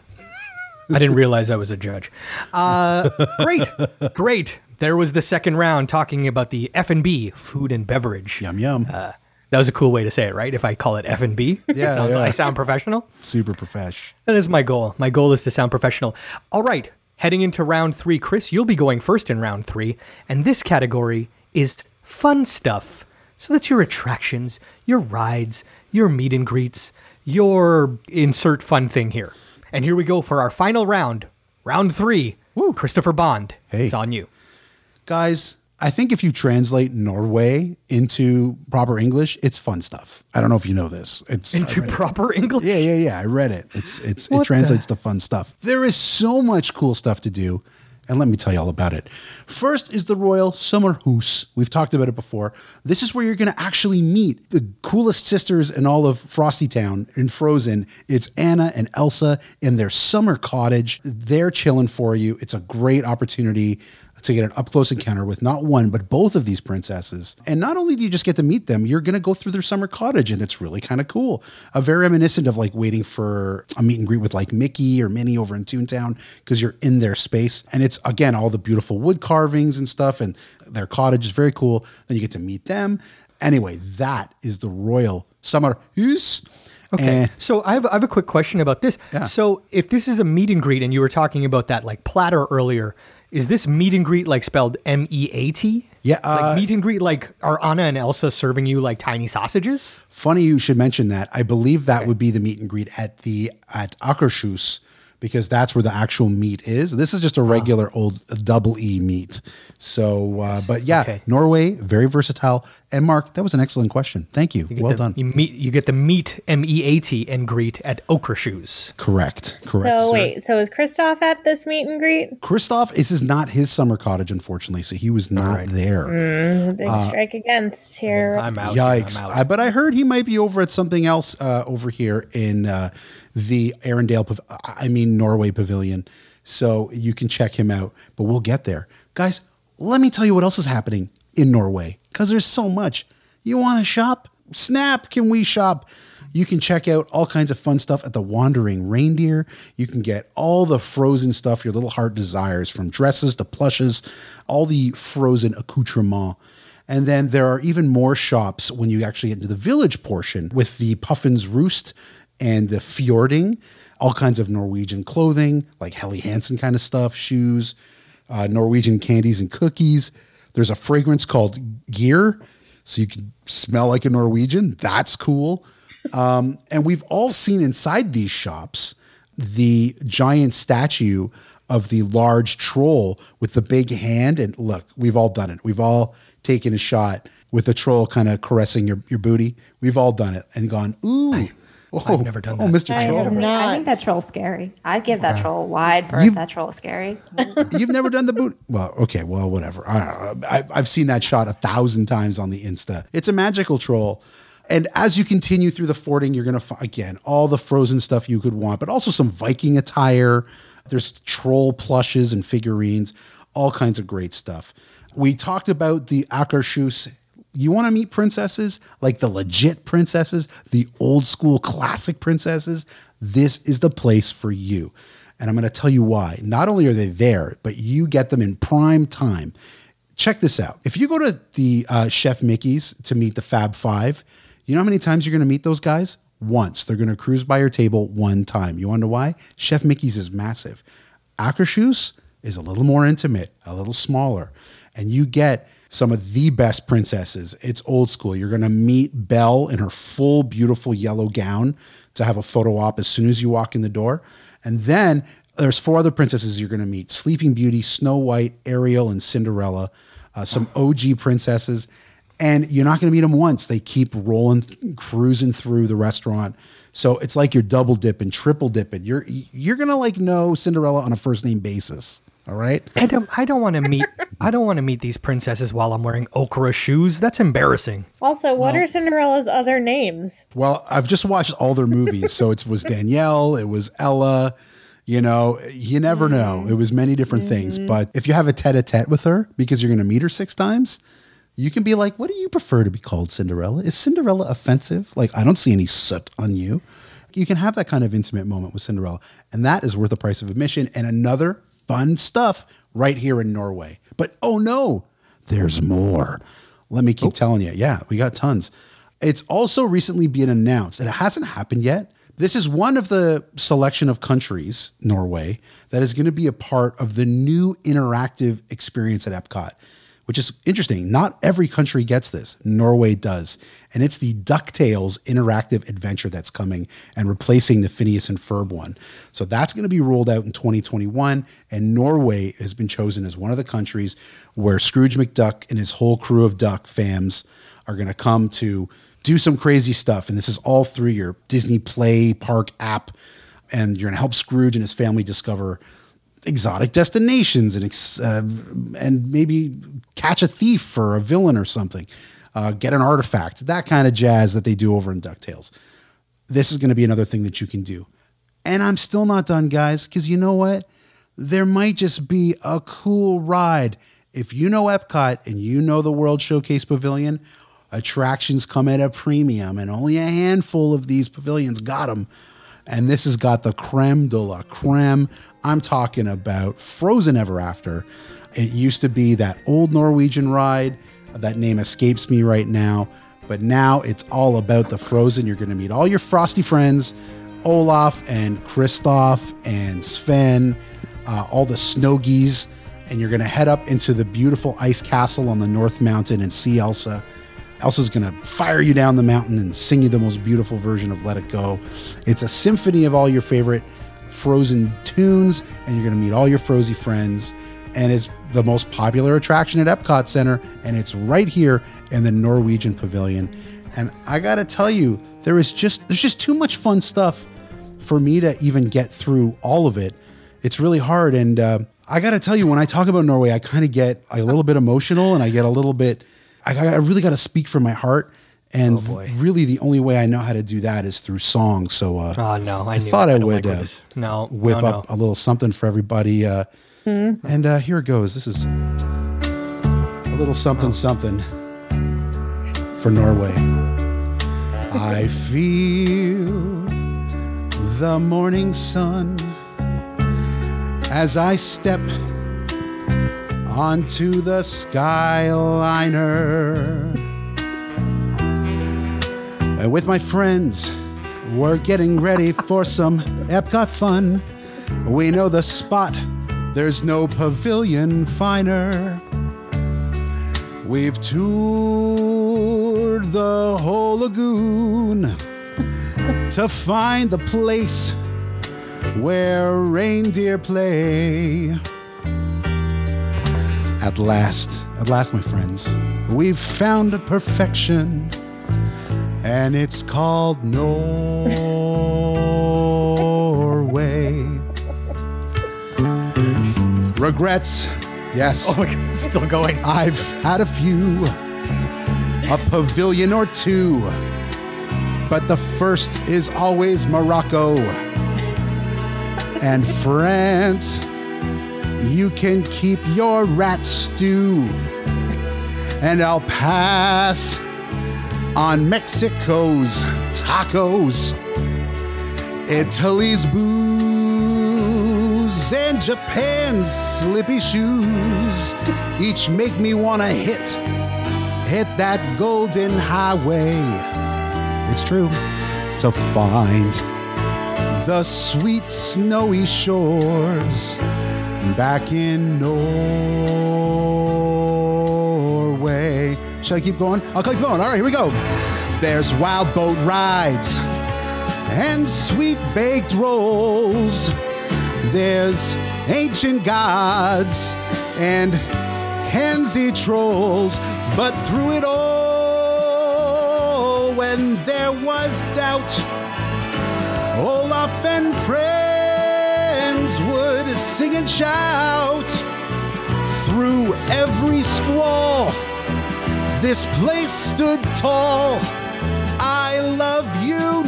I didn't realize I was a judge. Uh, great, great. There was the second round talking about the F and B, food and beverage. Yum, yum. Uh, that was a cool way to say it, right? If I call it F and B, Yeah, it sounds, yeah. I sound professional. Super profesh. That is my goal. My goal is to sound professional. All right, heading into round three, Chris, you'll be going first in round three, and this category is fun stuff. So that's your attractions, your rides, your meet and greets, your insert fun thing here. And here we go for our final round, round three. Woo. Christopher Bond, Hey. it's on you. Guys, I think if you translate Norway into proper English, it's fun stuff. I don't know if you know this. It's I Into read it. proper English? Yeah, yeah, yeah. I read it. It's it's What it translates the- to fun stuff. There is so much cool stuff to do, and let me tell you all about it. First is the Royal Sommerhus. We've talked about it before. This is where you're going to actually meet the coolest sisters in all of Frosty Town in Frozen. It's Anna and Elsa in their summer cottage. They're chilling for you. It's a great opportunity to get an up-close encounter with not one, but both of these princesses. And not only do you just get to meet them, you're going to go through their summer cottage, and it's really kind of cool. Uh, very reminiscent of like waiting for a meet and greet with like Mickey or Minnie over in Toontown, because you're in their space. And it's, again, all the beautiful wood carvings and stuff, and their cottage is very cool. Then you get to meet them. Anyway, that is the Royal Summer House. Okay, And- so I have, I have a quick question about this. Yeah. So if this is a meet and greet, and you were talking about that like platter earlier, is this meet and greet like spelled M E A T? Yeah, uh, like meet and greet, like are Anna and Elsa serving you like tiny sausages? Funny you should mention that. I believe that would be the meet and greet at the at Akershus, because that's where the actual meat is. This is just a regular old double E meat. So, uh, but yeah, Okay. Norway, very versatile. And Mark, that was an excellent question. Thank you. You get Well the, done. You meet, you get the meet M E A T and greet at Okrashoes. Correct. Correct. So sir. wait, so is Kristoff at this meet and greet? Christoph, this is not his summer cottage, unfortunately. So he was not right. there. Mm, big strike against here. I'm out. Yikes. I'm I, out. but I heard he might be over at something else uh, over here in uh, the Arendelle, Pav- I mean, Norway Pavilion. So you can check him out, but we'll get there. Guys, let me tell you what else is happening in Norway, because there's so much. You want to shop? Snap, can we shop? You can check out all kinds of fun stuff at the Wandering Reindeer. You can get all the frozen stuff your little heart desires, from dresses to plushes, all the frozen accoutrements. And then there are even more shops when you actually get into the village portion with the Puffin's Roost and the Fjording, all kinds of Norwegian clothing, like Helly Hansen kind of stuff, shoes, uh, Norwegian candies and cookies. There's a fragrance called Gear, so you can smell like a Norwegian. That's cool. Um, and we've all seen inside these shops the giant statue of the large troll with the big hand. And look, we've all done it. We've all taken a shot with the troll kind of caressing your, your booty. We've all done it and gone, ooh. Oh, I've never done oh, that. Mister I Troll. have not. I think that troll's scary. I'd give that troll a wide berth. You've- That troll is scary. You've never done the boot? Well, okay, well, whatever. I don't know. I, I've seen that shot a thousand times on the Insta. It's a magical troll. And as you continue through the fording, you're going to find, again, all the frozen stuff you could want, but also some Viking attire. There's troll plushes and figurines, all kinds of great stuff. We talked about the Akershus. You want to meet princesses, like the legit princesses, the old school classic princesses? This is the place for you. And I'm going to tell you why. Not only are they there, but you get them in prime time. Check this out. If you go to the uh, Chef Mickey's to meet the Fab Five, you know how many times you're going to meet those guys? Once. They're going to cruise by your table one time. You wonder why? Chef Mickey's is massive. Akershus is a little more intimate, a little smaller. And you get some of the best princesses. It's old school. You're going to meet Belle in her full, beautiful yellow gown to have a photo op as soon as you walk in the door. And then there's four other princesses you're going to meet: Sleeping Beauty, Snow White, Ariel, and Cinderella. Uh, some O G princesses. And you're not going to meet them once. They keep rolling, cruising through the restaurant. So it's like you're double dipping, triple dipping. You're you're going to like know Cinderella on a first name basis. All right. I don't. I don't want to meet. I don't want to meet these princesses while I'm wearing okra shoes. That's embarrassing. Also, what are Cinderella's other names? Well, I've just watched all their movies. So it was Danielle, it was Ella. You know, you never know. It was many different mm-hmm. things. But if you have a tete-a-tete with her because you're going to meet her six times, you can be like, what do you prefer to be called, Cinderella? Is Cinderella offensive? Like, I don't see any soot on you. You can have that kind of intimate moment with Cinderella. And that is worth the price of admission. And another fun stuff right here in Norway. But oh no, there's more. Let me keep oh. telling you. Yeah, we got tons. It's also recently been announced, and it hasn't happened yet. This is one of the selection of countries, Norway, that is going to be a part of the new interactive experience at Epcot, which is interesting. Not every country gets this. Norway does. And it's the DuckTales interactive adventure that's coming and replacing the Phineas and Ferb one. So that's going to be rolled out in twenty twenty-one. And Norway has been chosen as one of the countries where Scrooge McDuck and his whole crew of duck fams are going to come to do some crazy stuff. And this is all through your Disney Play Park app. And you're going to help Scrooge and his family discover exotic destinations and uh, and maybe catch a thief or a villain or something, uh, get an artifact, that kind of jazz that they do over in DuckTales. This is going to be another thing that you can do. And I'm still not done, guys, because you know what? there might just be a cool ride. If you know Epcot and you know the World Showcase Pavilion, attractions come at a premium, and only a handful of these pavilions got them. And this has got the creme de la creme. I'm talking about Frozen Ever After. It used to be that old Norwegian ride. That name escapes me right now. But now it's all about the Frozen. You're going to meet all your Frosty friends, Olaf and Kristoff and Sven, uh, all the Snowgies. And you're going to head up into the beautiful ice castle on the North Mountain and see Elsa. Elsa's going to fire you down the mountain and sing you the most beautiful version of Let It Go. It's a symphony of all your favorite Frozen tunes, and you're going to meet all your Frozy friends. And it's the most popular attraction at Epcot Center, and it's right here in the Norwegian Pavilion. And I got to tell you, there is just there's just too much fun stuff for me to even get through all of it. It's really hard, and uh, I got to tell you, when I talk about Norway, I kind of get a little bit emotional, and I get a little bit. I, I really got to speak from my heart, and Oh, boy. really the only way I know how to do that is through song. So uh, Oh no, I, I knew thought it. I, don't would like where uh, this- no whip no, up no. a little something for everybody. Uh, And uh, here it goes. This is a little something something for Norway. I feel the morning sun as I step onto the Skyliner. And with my friends, we're getting ready for some Epcot fun. We know the spot, there's no pavilion finer. We've toured the whole lagoon to find the place where reindeer play. At last, at last, my friends, we've found a perfection, and it's called Norway. Regrets, yes. Oh my god, it's still going. I've had a few, a pavilion or two, but the first is always Morocco and France. You can keep your rat stew, and I'll pass on Mexico's tacos, Italy's booze, and Japan's slippy shoes. Each make me wanna hit, hit that golden highway. It's true, to find the sweet snowy shores back in Norway. Should I keep going? I'll keep going. All right, here we go. There's wild boat rides and sweet baked rolls. There's ancient gods and handsy trolls. But through it all, when there was doubt, Olaf and friends would sing and shout. Through every squall, this place stood tall. I love you,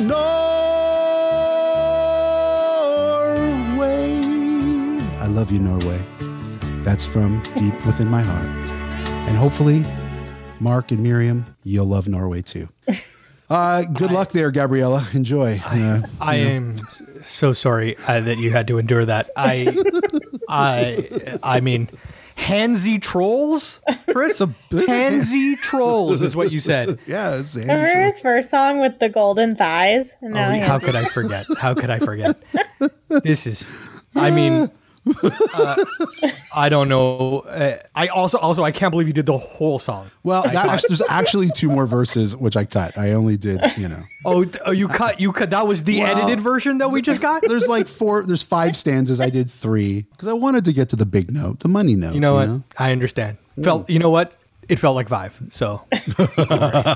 Norway. I love you, Norway. That's from deep within my heart. And hopefully, Mark and Miriam, you'll love Norway too. Uh, good luck there, Gabriella. Enjoy. Uh, I you know. am so sorry uh, that you had to endure that. I, I, I mean, handsy trolls, Chris. Handsy trolls is what you said. Yeah, it's handsy Remember trolls. his first song with the golden thighs? And Oh, now he how has could I forget? How could I forget? This is, I mean, uh, I don't know. Uh, I also, also, I can't believe you did the whole song. Well, that actually, there's actually two more verses which I cut. I only did, you know. Oh, th- oh, you cut, you cut. That was the Well, edited version that we just got. There's like four. There's five stanzas. I did three because I wanted to get to the big note, the money note. You know what? I understand. Felt, you know what? It felt like five. So, felt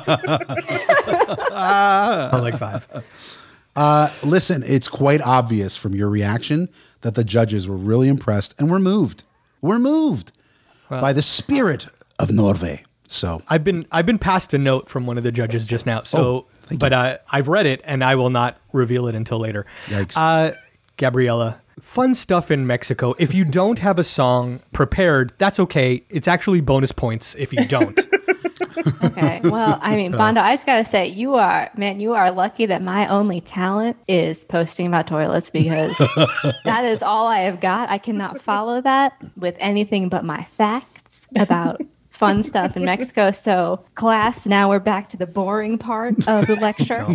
like five. Uh, listen, it's quite obvious from your reaction that the judges were really impressed and were moved. We're moved by the spirit of Norway. So I've been I've been passed a note from one of the judges just now. So, Oh, thank but you. uh, I've read it and I will not reveal it until later. Yikes. Uh, Gabriella, fun stuff in Mexico. If you don't have a song prepared, that's okay. It's actually bonus points if you don't. Okay. Well, I mean, Bondo, I just gotta say, you are man, you are lucky that my only talent is posting about toilets because that is all I have got. I cannot follow that with anything but my facts about fun stuff in Mexico. So, class, now we're back to the boring part of the lecture.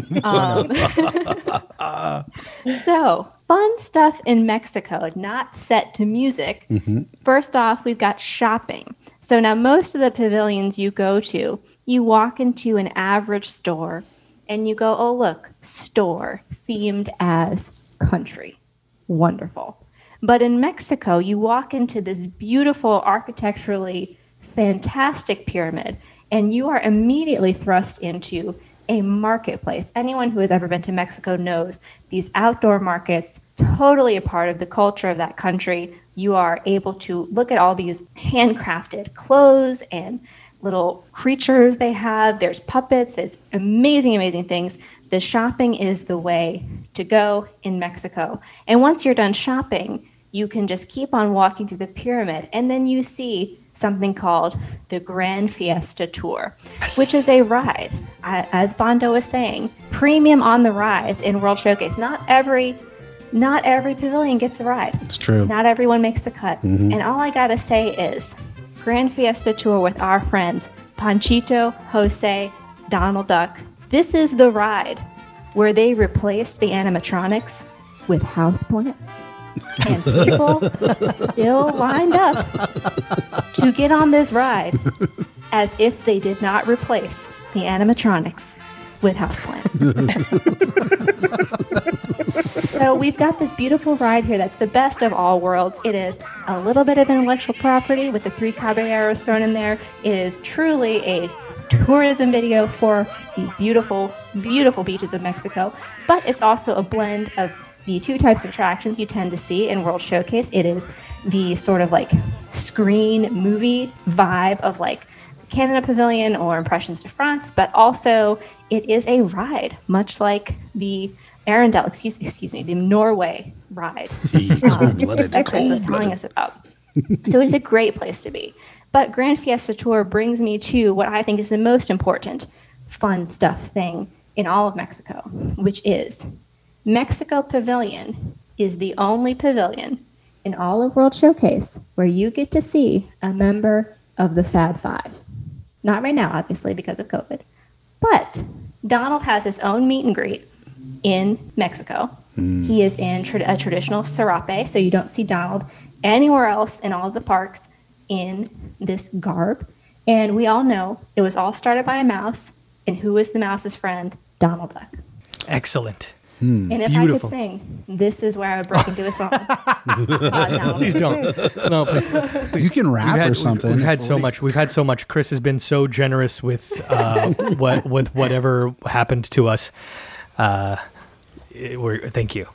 Um, so, fun stuff in Mexico, not set to music. Mm-hmm. First off, we've got shopping. So now most of the pavilions you go to, you walk into an average store and you go, oh, look, store themed as country. Wonderful. But in Mexico, you walk into this beautiful, architecturally fantastic pyramid and you are immediately thrust into a marketplace. Anyone who has ever been to Mexico knows these outdoor markets, totally a part of the culture of that country. You are able to look at all these handcrafted clothes and little creatures they have. There's puppets, there's amazing, amazing things. The shopping is the way to go in Mexico. And once you're done shopping, you can just keep on walking through the pyramid and then you see something called the Grand Fiesta Tour, yes. which is a ride. As Bondo was saying, premium on the rides in World Showcase. Not every, not every pavilion gets a ride. It's true. Not everyone makes the cut. Mm-hmm. And all I gotta say is, Grand Fiesta Tour with our friends Panchito, Jose, Donald Duck. This is the ride where they replace the animatronics with houseplants. And people still lined up to get on this ride as if they did not replace the animatronics with houseplants. So we've got this beautiful ride here that's the best of all worlds. It is a little bit of intellectual property with the three caballeros thrown in there. It is truly a tourism video for the beautiful, beautiful beaches of Mexico. But it's also a blend of the two types of attractions you tend to see in World Showcase. It is the sort of like screen movie vibe of like Canada Pavilion or Impressions de France, but also it is a ride, much like the Arendelle, excuse, excuse me, the Norway ride um, that Chris was telling us about. So it's a great place to be. But Grand Fiesta Tour brings me to what I think is the most important fun stuff thing in all of Mexico, which is Mexico Pavilion is the only pavilion in all of World Showcase where you get to see a member of the Fab Five. Not right now, obviously, because of COVID. But Donald has his own meet and greet in Mexico. Mm. He is in tra- a traditional serape, so you don't see Donald anywhere else in all of the parks in this garb. And we all know it was all started by a mouse. And who was the mouse's friend? Donald Duck. Excellent. Hmm. And if Beautiful. I could sing, this is where I would break into a song. uh, please don't. No, please, please. You can rap had, or something. We've, we've had so much. We've had so much. Chris has been so generous with uh, what with whatever happened to us. Uh, it, we're, thank you.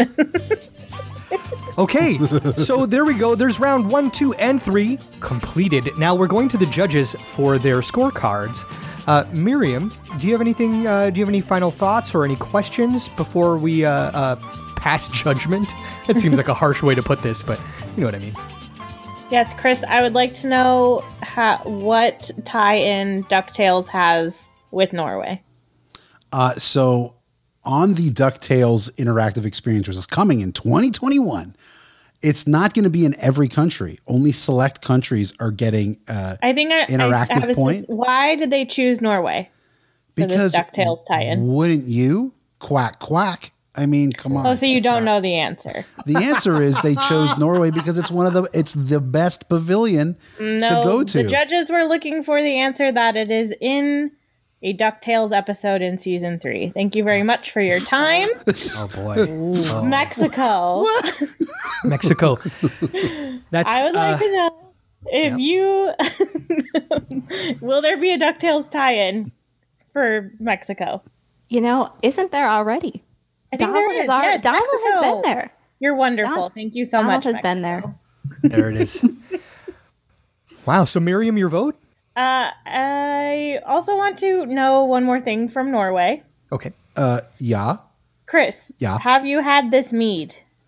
Okay, so there we go. There's round one, two, and three completed. Now we're going to the judges for their scorecards. Uh, Miriam, do you have anything? Uh, do you have any final thoughts or any questions before we uh, uh, pass judgment? It seems like a harsh way to put this, but you know what I mean. Yes, Chris, I would like to know how, what tie-in DuckTales has with Norway. Uh, so on the DuckTales interactive experience, which is coming in twenty twenty-one, it's not going to be in every country. Only select countries are getting uh, I think I, interactive I, I was point. Just, why did they choose Norway for because this DuckTales tie-in? Wouldn't you? Quack, quack. I mean, come on. Oh, so you don't know the answer. The answer is they chose Norway because it's one of the it's the best pavilion no, to go to. The judges were looking for the answer that it is in a DuckTales episode in season three. Thank you very much for your time. Oh boy. Oh. Mexico. Mexico. That's I would like uh, to know if yep. you will there be a DuckTales tie-in for Mexico? You know, isn't there already? I think Donald there is. Already, Yes, Donald Mexico. has been there. You're wonderful. Donald, Thank you so Donald much. has Mexico. been there. There it is. Wow. So Miriam, your vote? Uh, I also want to know one more thing from Norway. Okay. Uh, yeah. Chris, Yeah. have you had this mead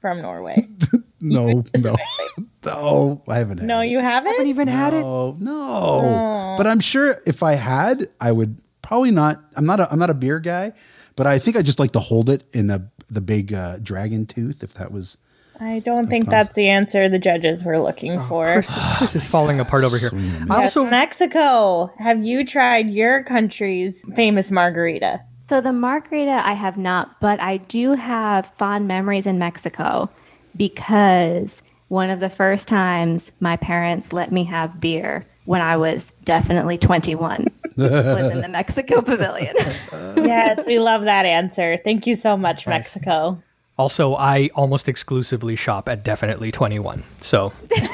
from Norway. No, no, no. I haven't. Had No, it. you haven't? Haven't even had it. Oh no! But I'm sure if I had, I would probably not. I'm not. A, I'm not a beer guy, but I think I just like to hold it in the the big uh, dragon tooth. If that was, I don't think that's the answer the judges were looking for. Chris, Chris is falling apart over here. I Yes, also Mexico. Have you tried your country's famous margarita? So the margarita I have not, but I do have fond memories in Mexico because one of the first times my parents let me have beer when I was definitely twenty-one was in the Mexico Pavilion. Yes, we love that answer. Thank you so much, Mexico. Also, I almost exclusively shop at Definitely twenty-one. So,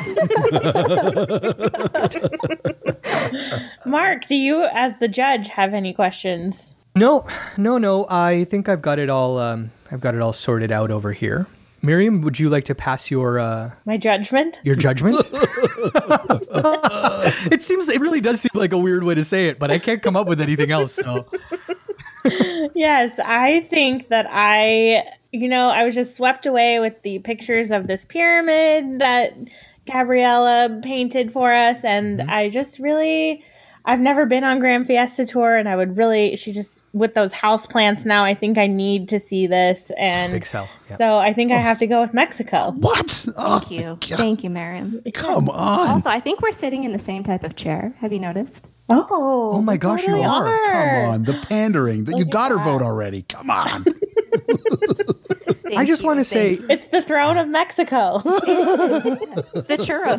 Mark, do you, as the judge, have any questions? no, no, no. I think I've got it all. Um, I've got it all sorted out over here. Miriam, would you like to pass your uh, My judgment? your judgment? It seems it really does seem like a weird way to say it, but I can't come up with anything else. So, Yes, I think that I, you know, I was just swept away with the pictures of this pyramid that Gabriella painted for us. And Mm-hmm. I just really, I've never been on Grand Fiesta Tour, and I would really, she just, with those house plants now, I think I need to see this. And big sell. Yeah. so I think I have to go with Mexico. what? Oh, Thank you. Thank you, Miriam. come on! Also, I think we're sitting in the same type of chair. Have you noticed? Oh, Oh my we gosh, you totally are. Come on, the pandering. That you at got her that. vote already. Come on. Thank I just you, want to say, thank It's the throne of Mexico. you. the churro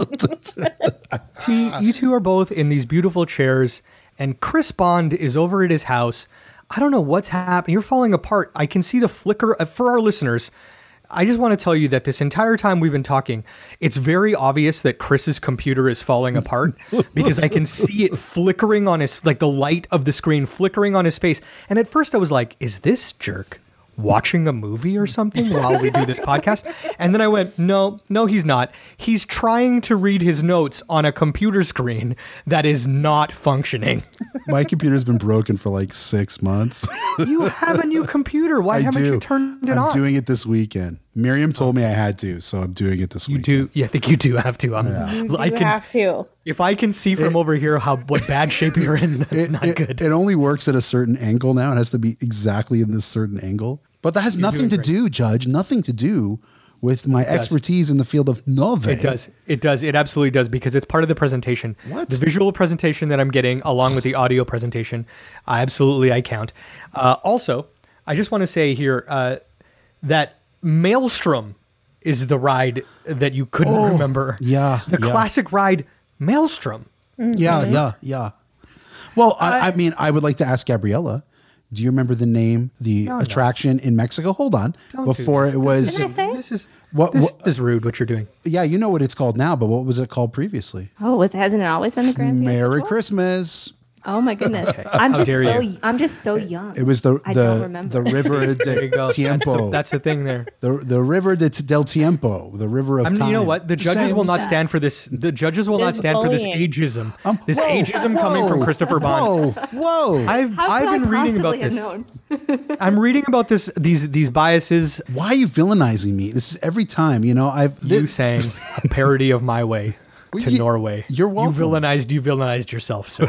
throne. see, you two are both in these beautiful chairs, and Chris Bond is over at his house. I don't know what's happening. You're falling apart. I can see the flicker. Uh, for our listeners, I just want to tell you that this entire time we've been talking, it's very obvious that Chris's computer is falling apart because I can see it flickering on his, like the light of the screen flickering on his face. And at first I was like, is this jerk watching a movie or something while we do this podcast? And then I went, no, no, he's not. He's trying to read his notes on a computer screen that is not functioning. My computer's been broken for like six months. You have a new computer. Why I haven't do. you turned it I'm on? doing it this weekend. Miriam told me I had to, so I'm doing it this You weekend. do. Yeah, I think you do have to. I'm, You I do can, have to. if I can see from over here how what bad shape you're in, that's It, not it- good. it only works at a certain angle now. It has to be exactly in this certain angle. But that has nothing to doing do, Judge, nothing to do with my expertise in the field of Nove. It does. It does. It absolutely does because it's part of the presentation. What? The visual presentation that I'm getting along with the audio presentation, I absolutely I count. Uh, also, I just want to say here uh, that Maelstrom is the ride that you couldn't Oh, remember. yeah, The yeah. classic ride, Maelstrom. Yeah, yeah, yeah. Well, I, I mean, I would like to ask Gabriella. Do you remember the name, the No, no. attraction in Mexico? Hold on. Don't do Before this. it was, Didn't I say? This is What- this what- is rude. What you're doing. yeah, you know what it's called now, but what was it called previously? Oh, was hasn't it always been the Grand Fiesta Merry Tour? Christmas. Oh my goodness. I'm How just dare so you. I'm just so young. It was the I don't the remember. the river There you go. de That's tiempo. the, that's the thing there. the the river de, del tiempo, the river of I mean, time. you know what? The judges Same. will not stand for this. The judges will not Just stand for this bullying. ageism. Um, this whoa, ageism coming from whoa, Christopher Bond. Whoa, whoa! I've How I've could been I reading about possibly have this. known? I'm reading about this these these biases. Why are you villainizing me? This is every time. You know, I've You thi- saying a parody of My Way to You- Norway. you're welcome. You villainized. You villainized yourself. So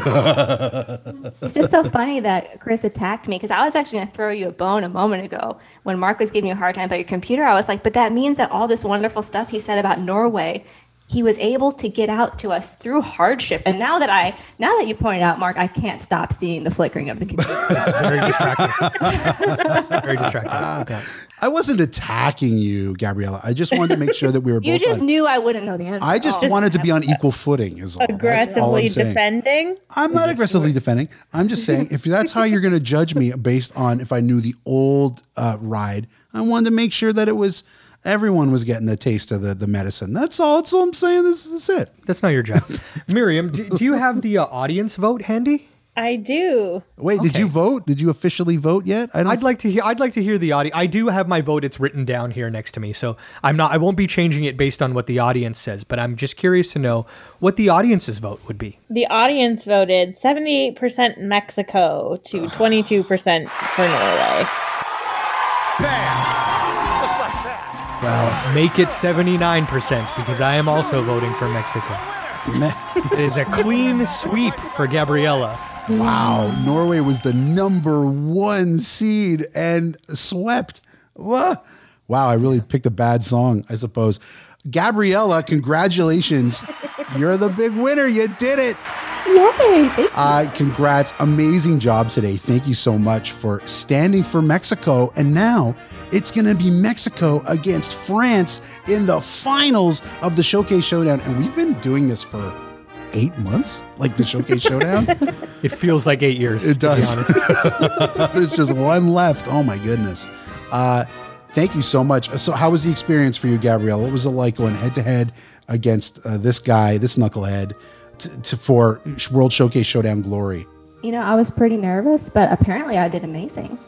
It's just so funny that Chris attacked me because I was actually going to throw you a bone a moment ago when Mark was giving you a hard time about your computer. I was like, but that means that all this wonderful stuff he said about Norway, he was able to get out to us through hardship. And now that I, now that you pointed out, Mark, I can't stop seeing the flickering of the computer. it's very distracting. very distracting. Yeah. I wasn't attacking you, Gabriella. I just wanted to make sure that we were You both. just on- knew I wouldn't know the answer. I just Oh, wanted to be on equal footing. Is all. That's all Aggressively I'm saying. defending. I'm not aggressively defending. I'm just saying if that's how you're going to judge me based on if I knew the old uh, ride, I wanted to make sure that it was everyone was getting the taste of the, the medicine. That's all. That's all I'm saying. This, this is it. That's not your job, Miriam. Do, do you have the uh, audience vote handy? I do. Wait, did Okay. you vote? Did you officially vote yet? I don't. I'd like to hear. I'd like to hear the audio. I do have my vote. It's written down here next to me, so I'm not. I won't be changing it based on what the audience says. But I'm just curious to know what the audience's vote would be. The audience voted seventy-eight percent Mexico to twenty-two percent for Norway. Bam! Just like that. Well, make it seventy-nine percent because I am also voting for Mexico. It is a clean sweep for Gabriella. Wow, Norway was the number one seed and swept. Wow, I really picked a bad song, I suppose. Gabriella, congratulations. You're the big winner. You did it. Yay! Thank you. Uh, congrats. Amazing job today. Thank you so much for standing for Mexico. And now it's going to be Mexico against France in the finals of the Showcase Showdown. And we've been doing this for eight months, like the Showcase Showdown. It feels like eight years. It does. To be honest. There's just one left. Oh, my goodness. Uh, thank you so much. So how was the experience for you, Gabrielle? What was it like going head to head against uh, this guy, this knucklehead, to, to for World Showcase Showdown glory? You know, I was pretty nervous, but apparently I did amazing.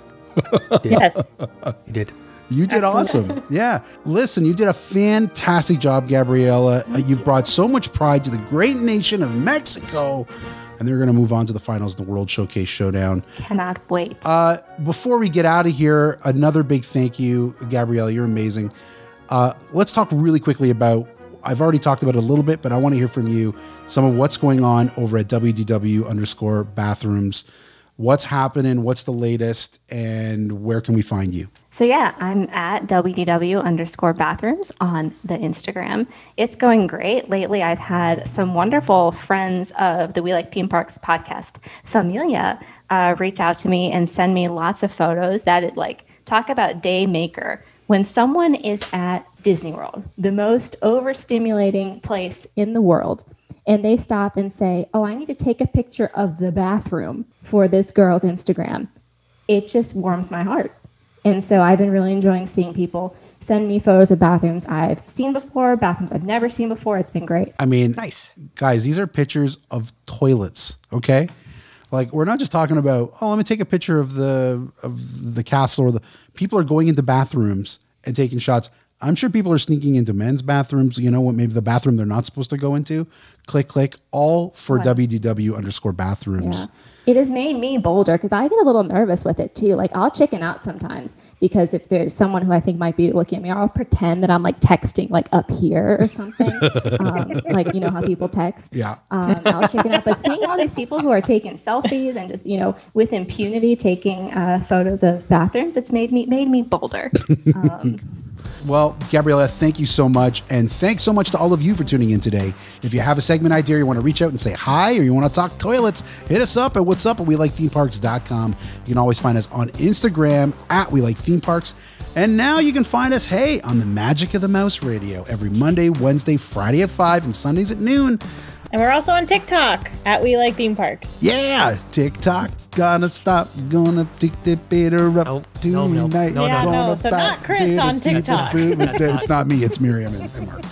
Yes. You did. You did awesome. Yeah. Listen, you did a fantastic job, Gabriella. Uh, you've brought so much pride to the great nation of Mexico. And they're going to move on to the finals of the World Showcase Showdown. Cannot wait. Uh, before we get out of here, another big thank you, Gabriella. You're amazing. Uh, let's talk really quickly about, I've already talked about it a little bit, but I want to hear from you some of what's going on over at W D W underscore bathrooms. What's happening? What's the latest? And where can we find you? So yeah, I'm at W D W underscore bathrooms on the Instagram. It's going great. Lately, I've had some wonderful friends of the We Like Theme Parks podcast, Familia, uh, reach out to me and send me lots of photos that it, like, talk about day maker. When someone is at Disney World, the most overstimulating place in the world, and they stop and say, oh, I need to take a picture of the bathroom for this girl's Instagram, it just warms my heart. And so I've been really enjoying seeing people send me photos of bathrooms I've seen before, bathrooms I've never seen before. It's been great. I mean, Nice. guys, these are pictures of toilets, okay? Like, we're not just talking about, oh, let me take a picture of the of the castle, or the people are going into bathrooms and taking shots. I'm sure people are sneaking into men's bathrooms, you know what, maybe the bathroom they're not supposed to go into. Click, click, all for What? W D W underscore bathrooms. Yeah. It has made me bolder because I get a little nervous with it too. Like, I'll chicken out sometimes because if there's someone who I think might be looking at me, I'll pretend that I'm like texting like up here or something. um, like, you know how people text. Yeah. Um, I'll chicken out. But seeing all these people who are taking selfies and just, you know, with impunity taking uh, photos of bathrooms, it's made me made me bolder. Um, Well, Gabriella, thank you so much. And thanks so much to all of you for tuning in today. If you have a segment idea, or you want to reach out and say hi, or you want to talk toilets, hit us up at what's up at we like theme parks dot com. You can always find us on Instagram at We Like Theme Parks. And now you can find us, hey, on the Magic of the Mouse Radio every Monday, Wednesday, Friday at five, and Sundays at noon. And we're also on TikTok at We Like Theme Parks. Yeah, TikTok, gonna stop, gonna take the bitter up Nope, no, no, tonight. no, no, Yeah, no. no, so not Chris on TikTok. It's not me, it's Miriam and, and Mark.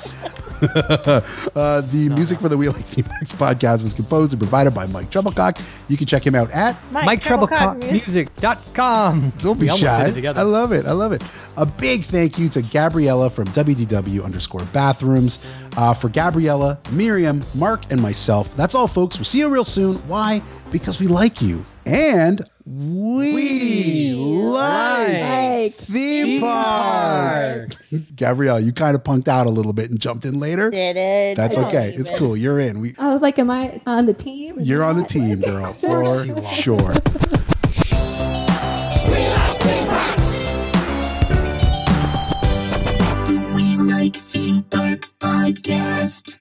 uh, the music for the We Like Theme Parks podcast was composed and provided by Mike Treblecock. You can check him out at Mike Treblecock Music dot com. Don't be We almost did shy. it together. I love it. I love it. A big thank you to Gabriella from W D W underscore bathrooms. Uh, for Gabriella, Miriam, Mark, and myself. That's all, folks. We'll see you real soon. Why? Because we like you. And we, We like, like theme parks. Gabrielle, you kind of punked out a little bit and jumped in later. Did it? That's I don't okay. even- It's cool. You're in. We, I was like, am I on the team? you're on the team, girl. For you are. sure. We Like Theme Parks podcast.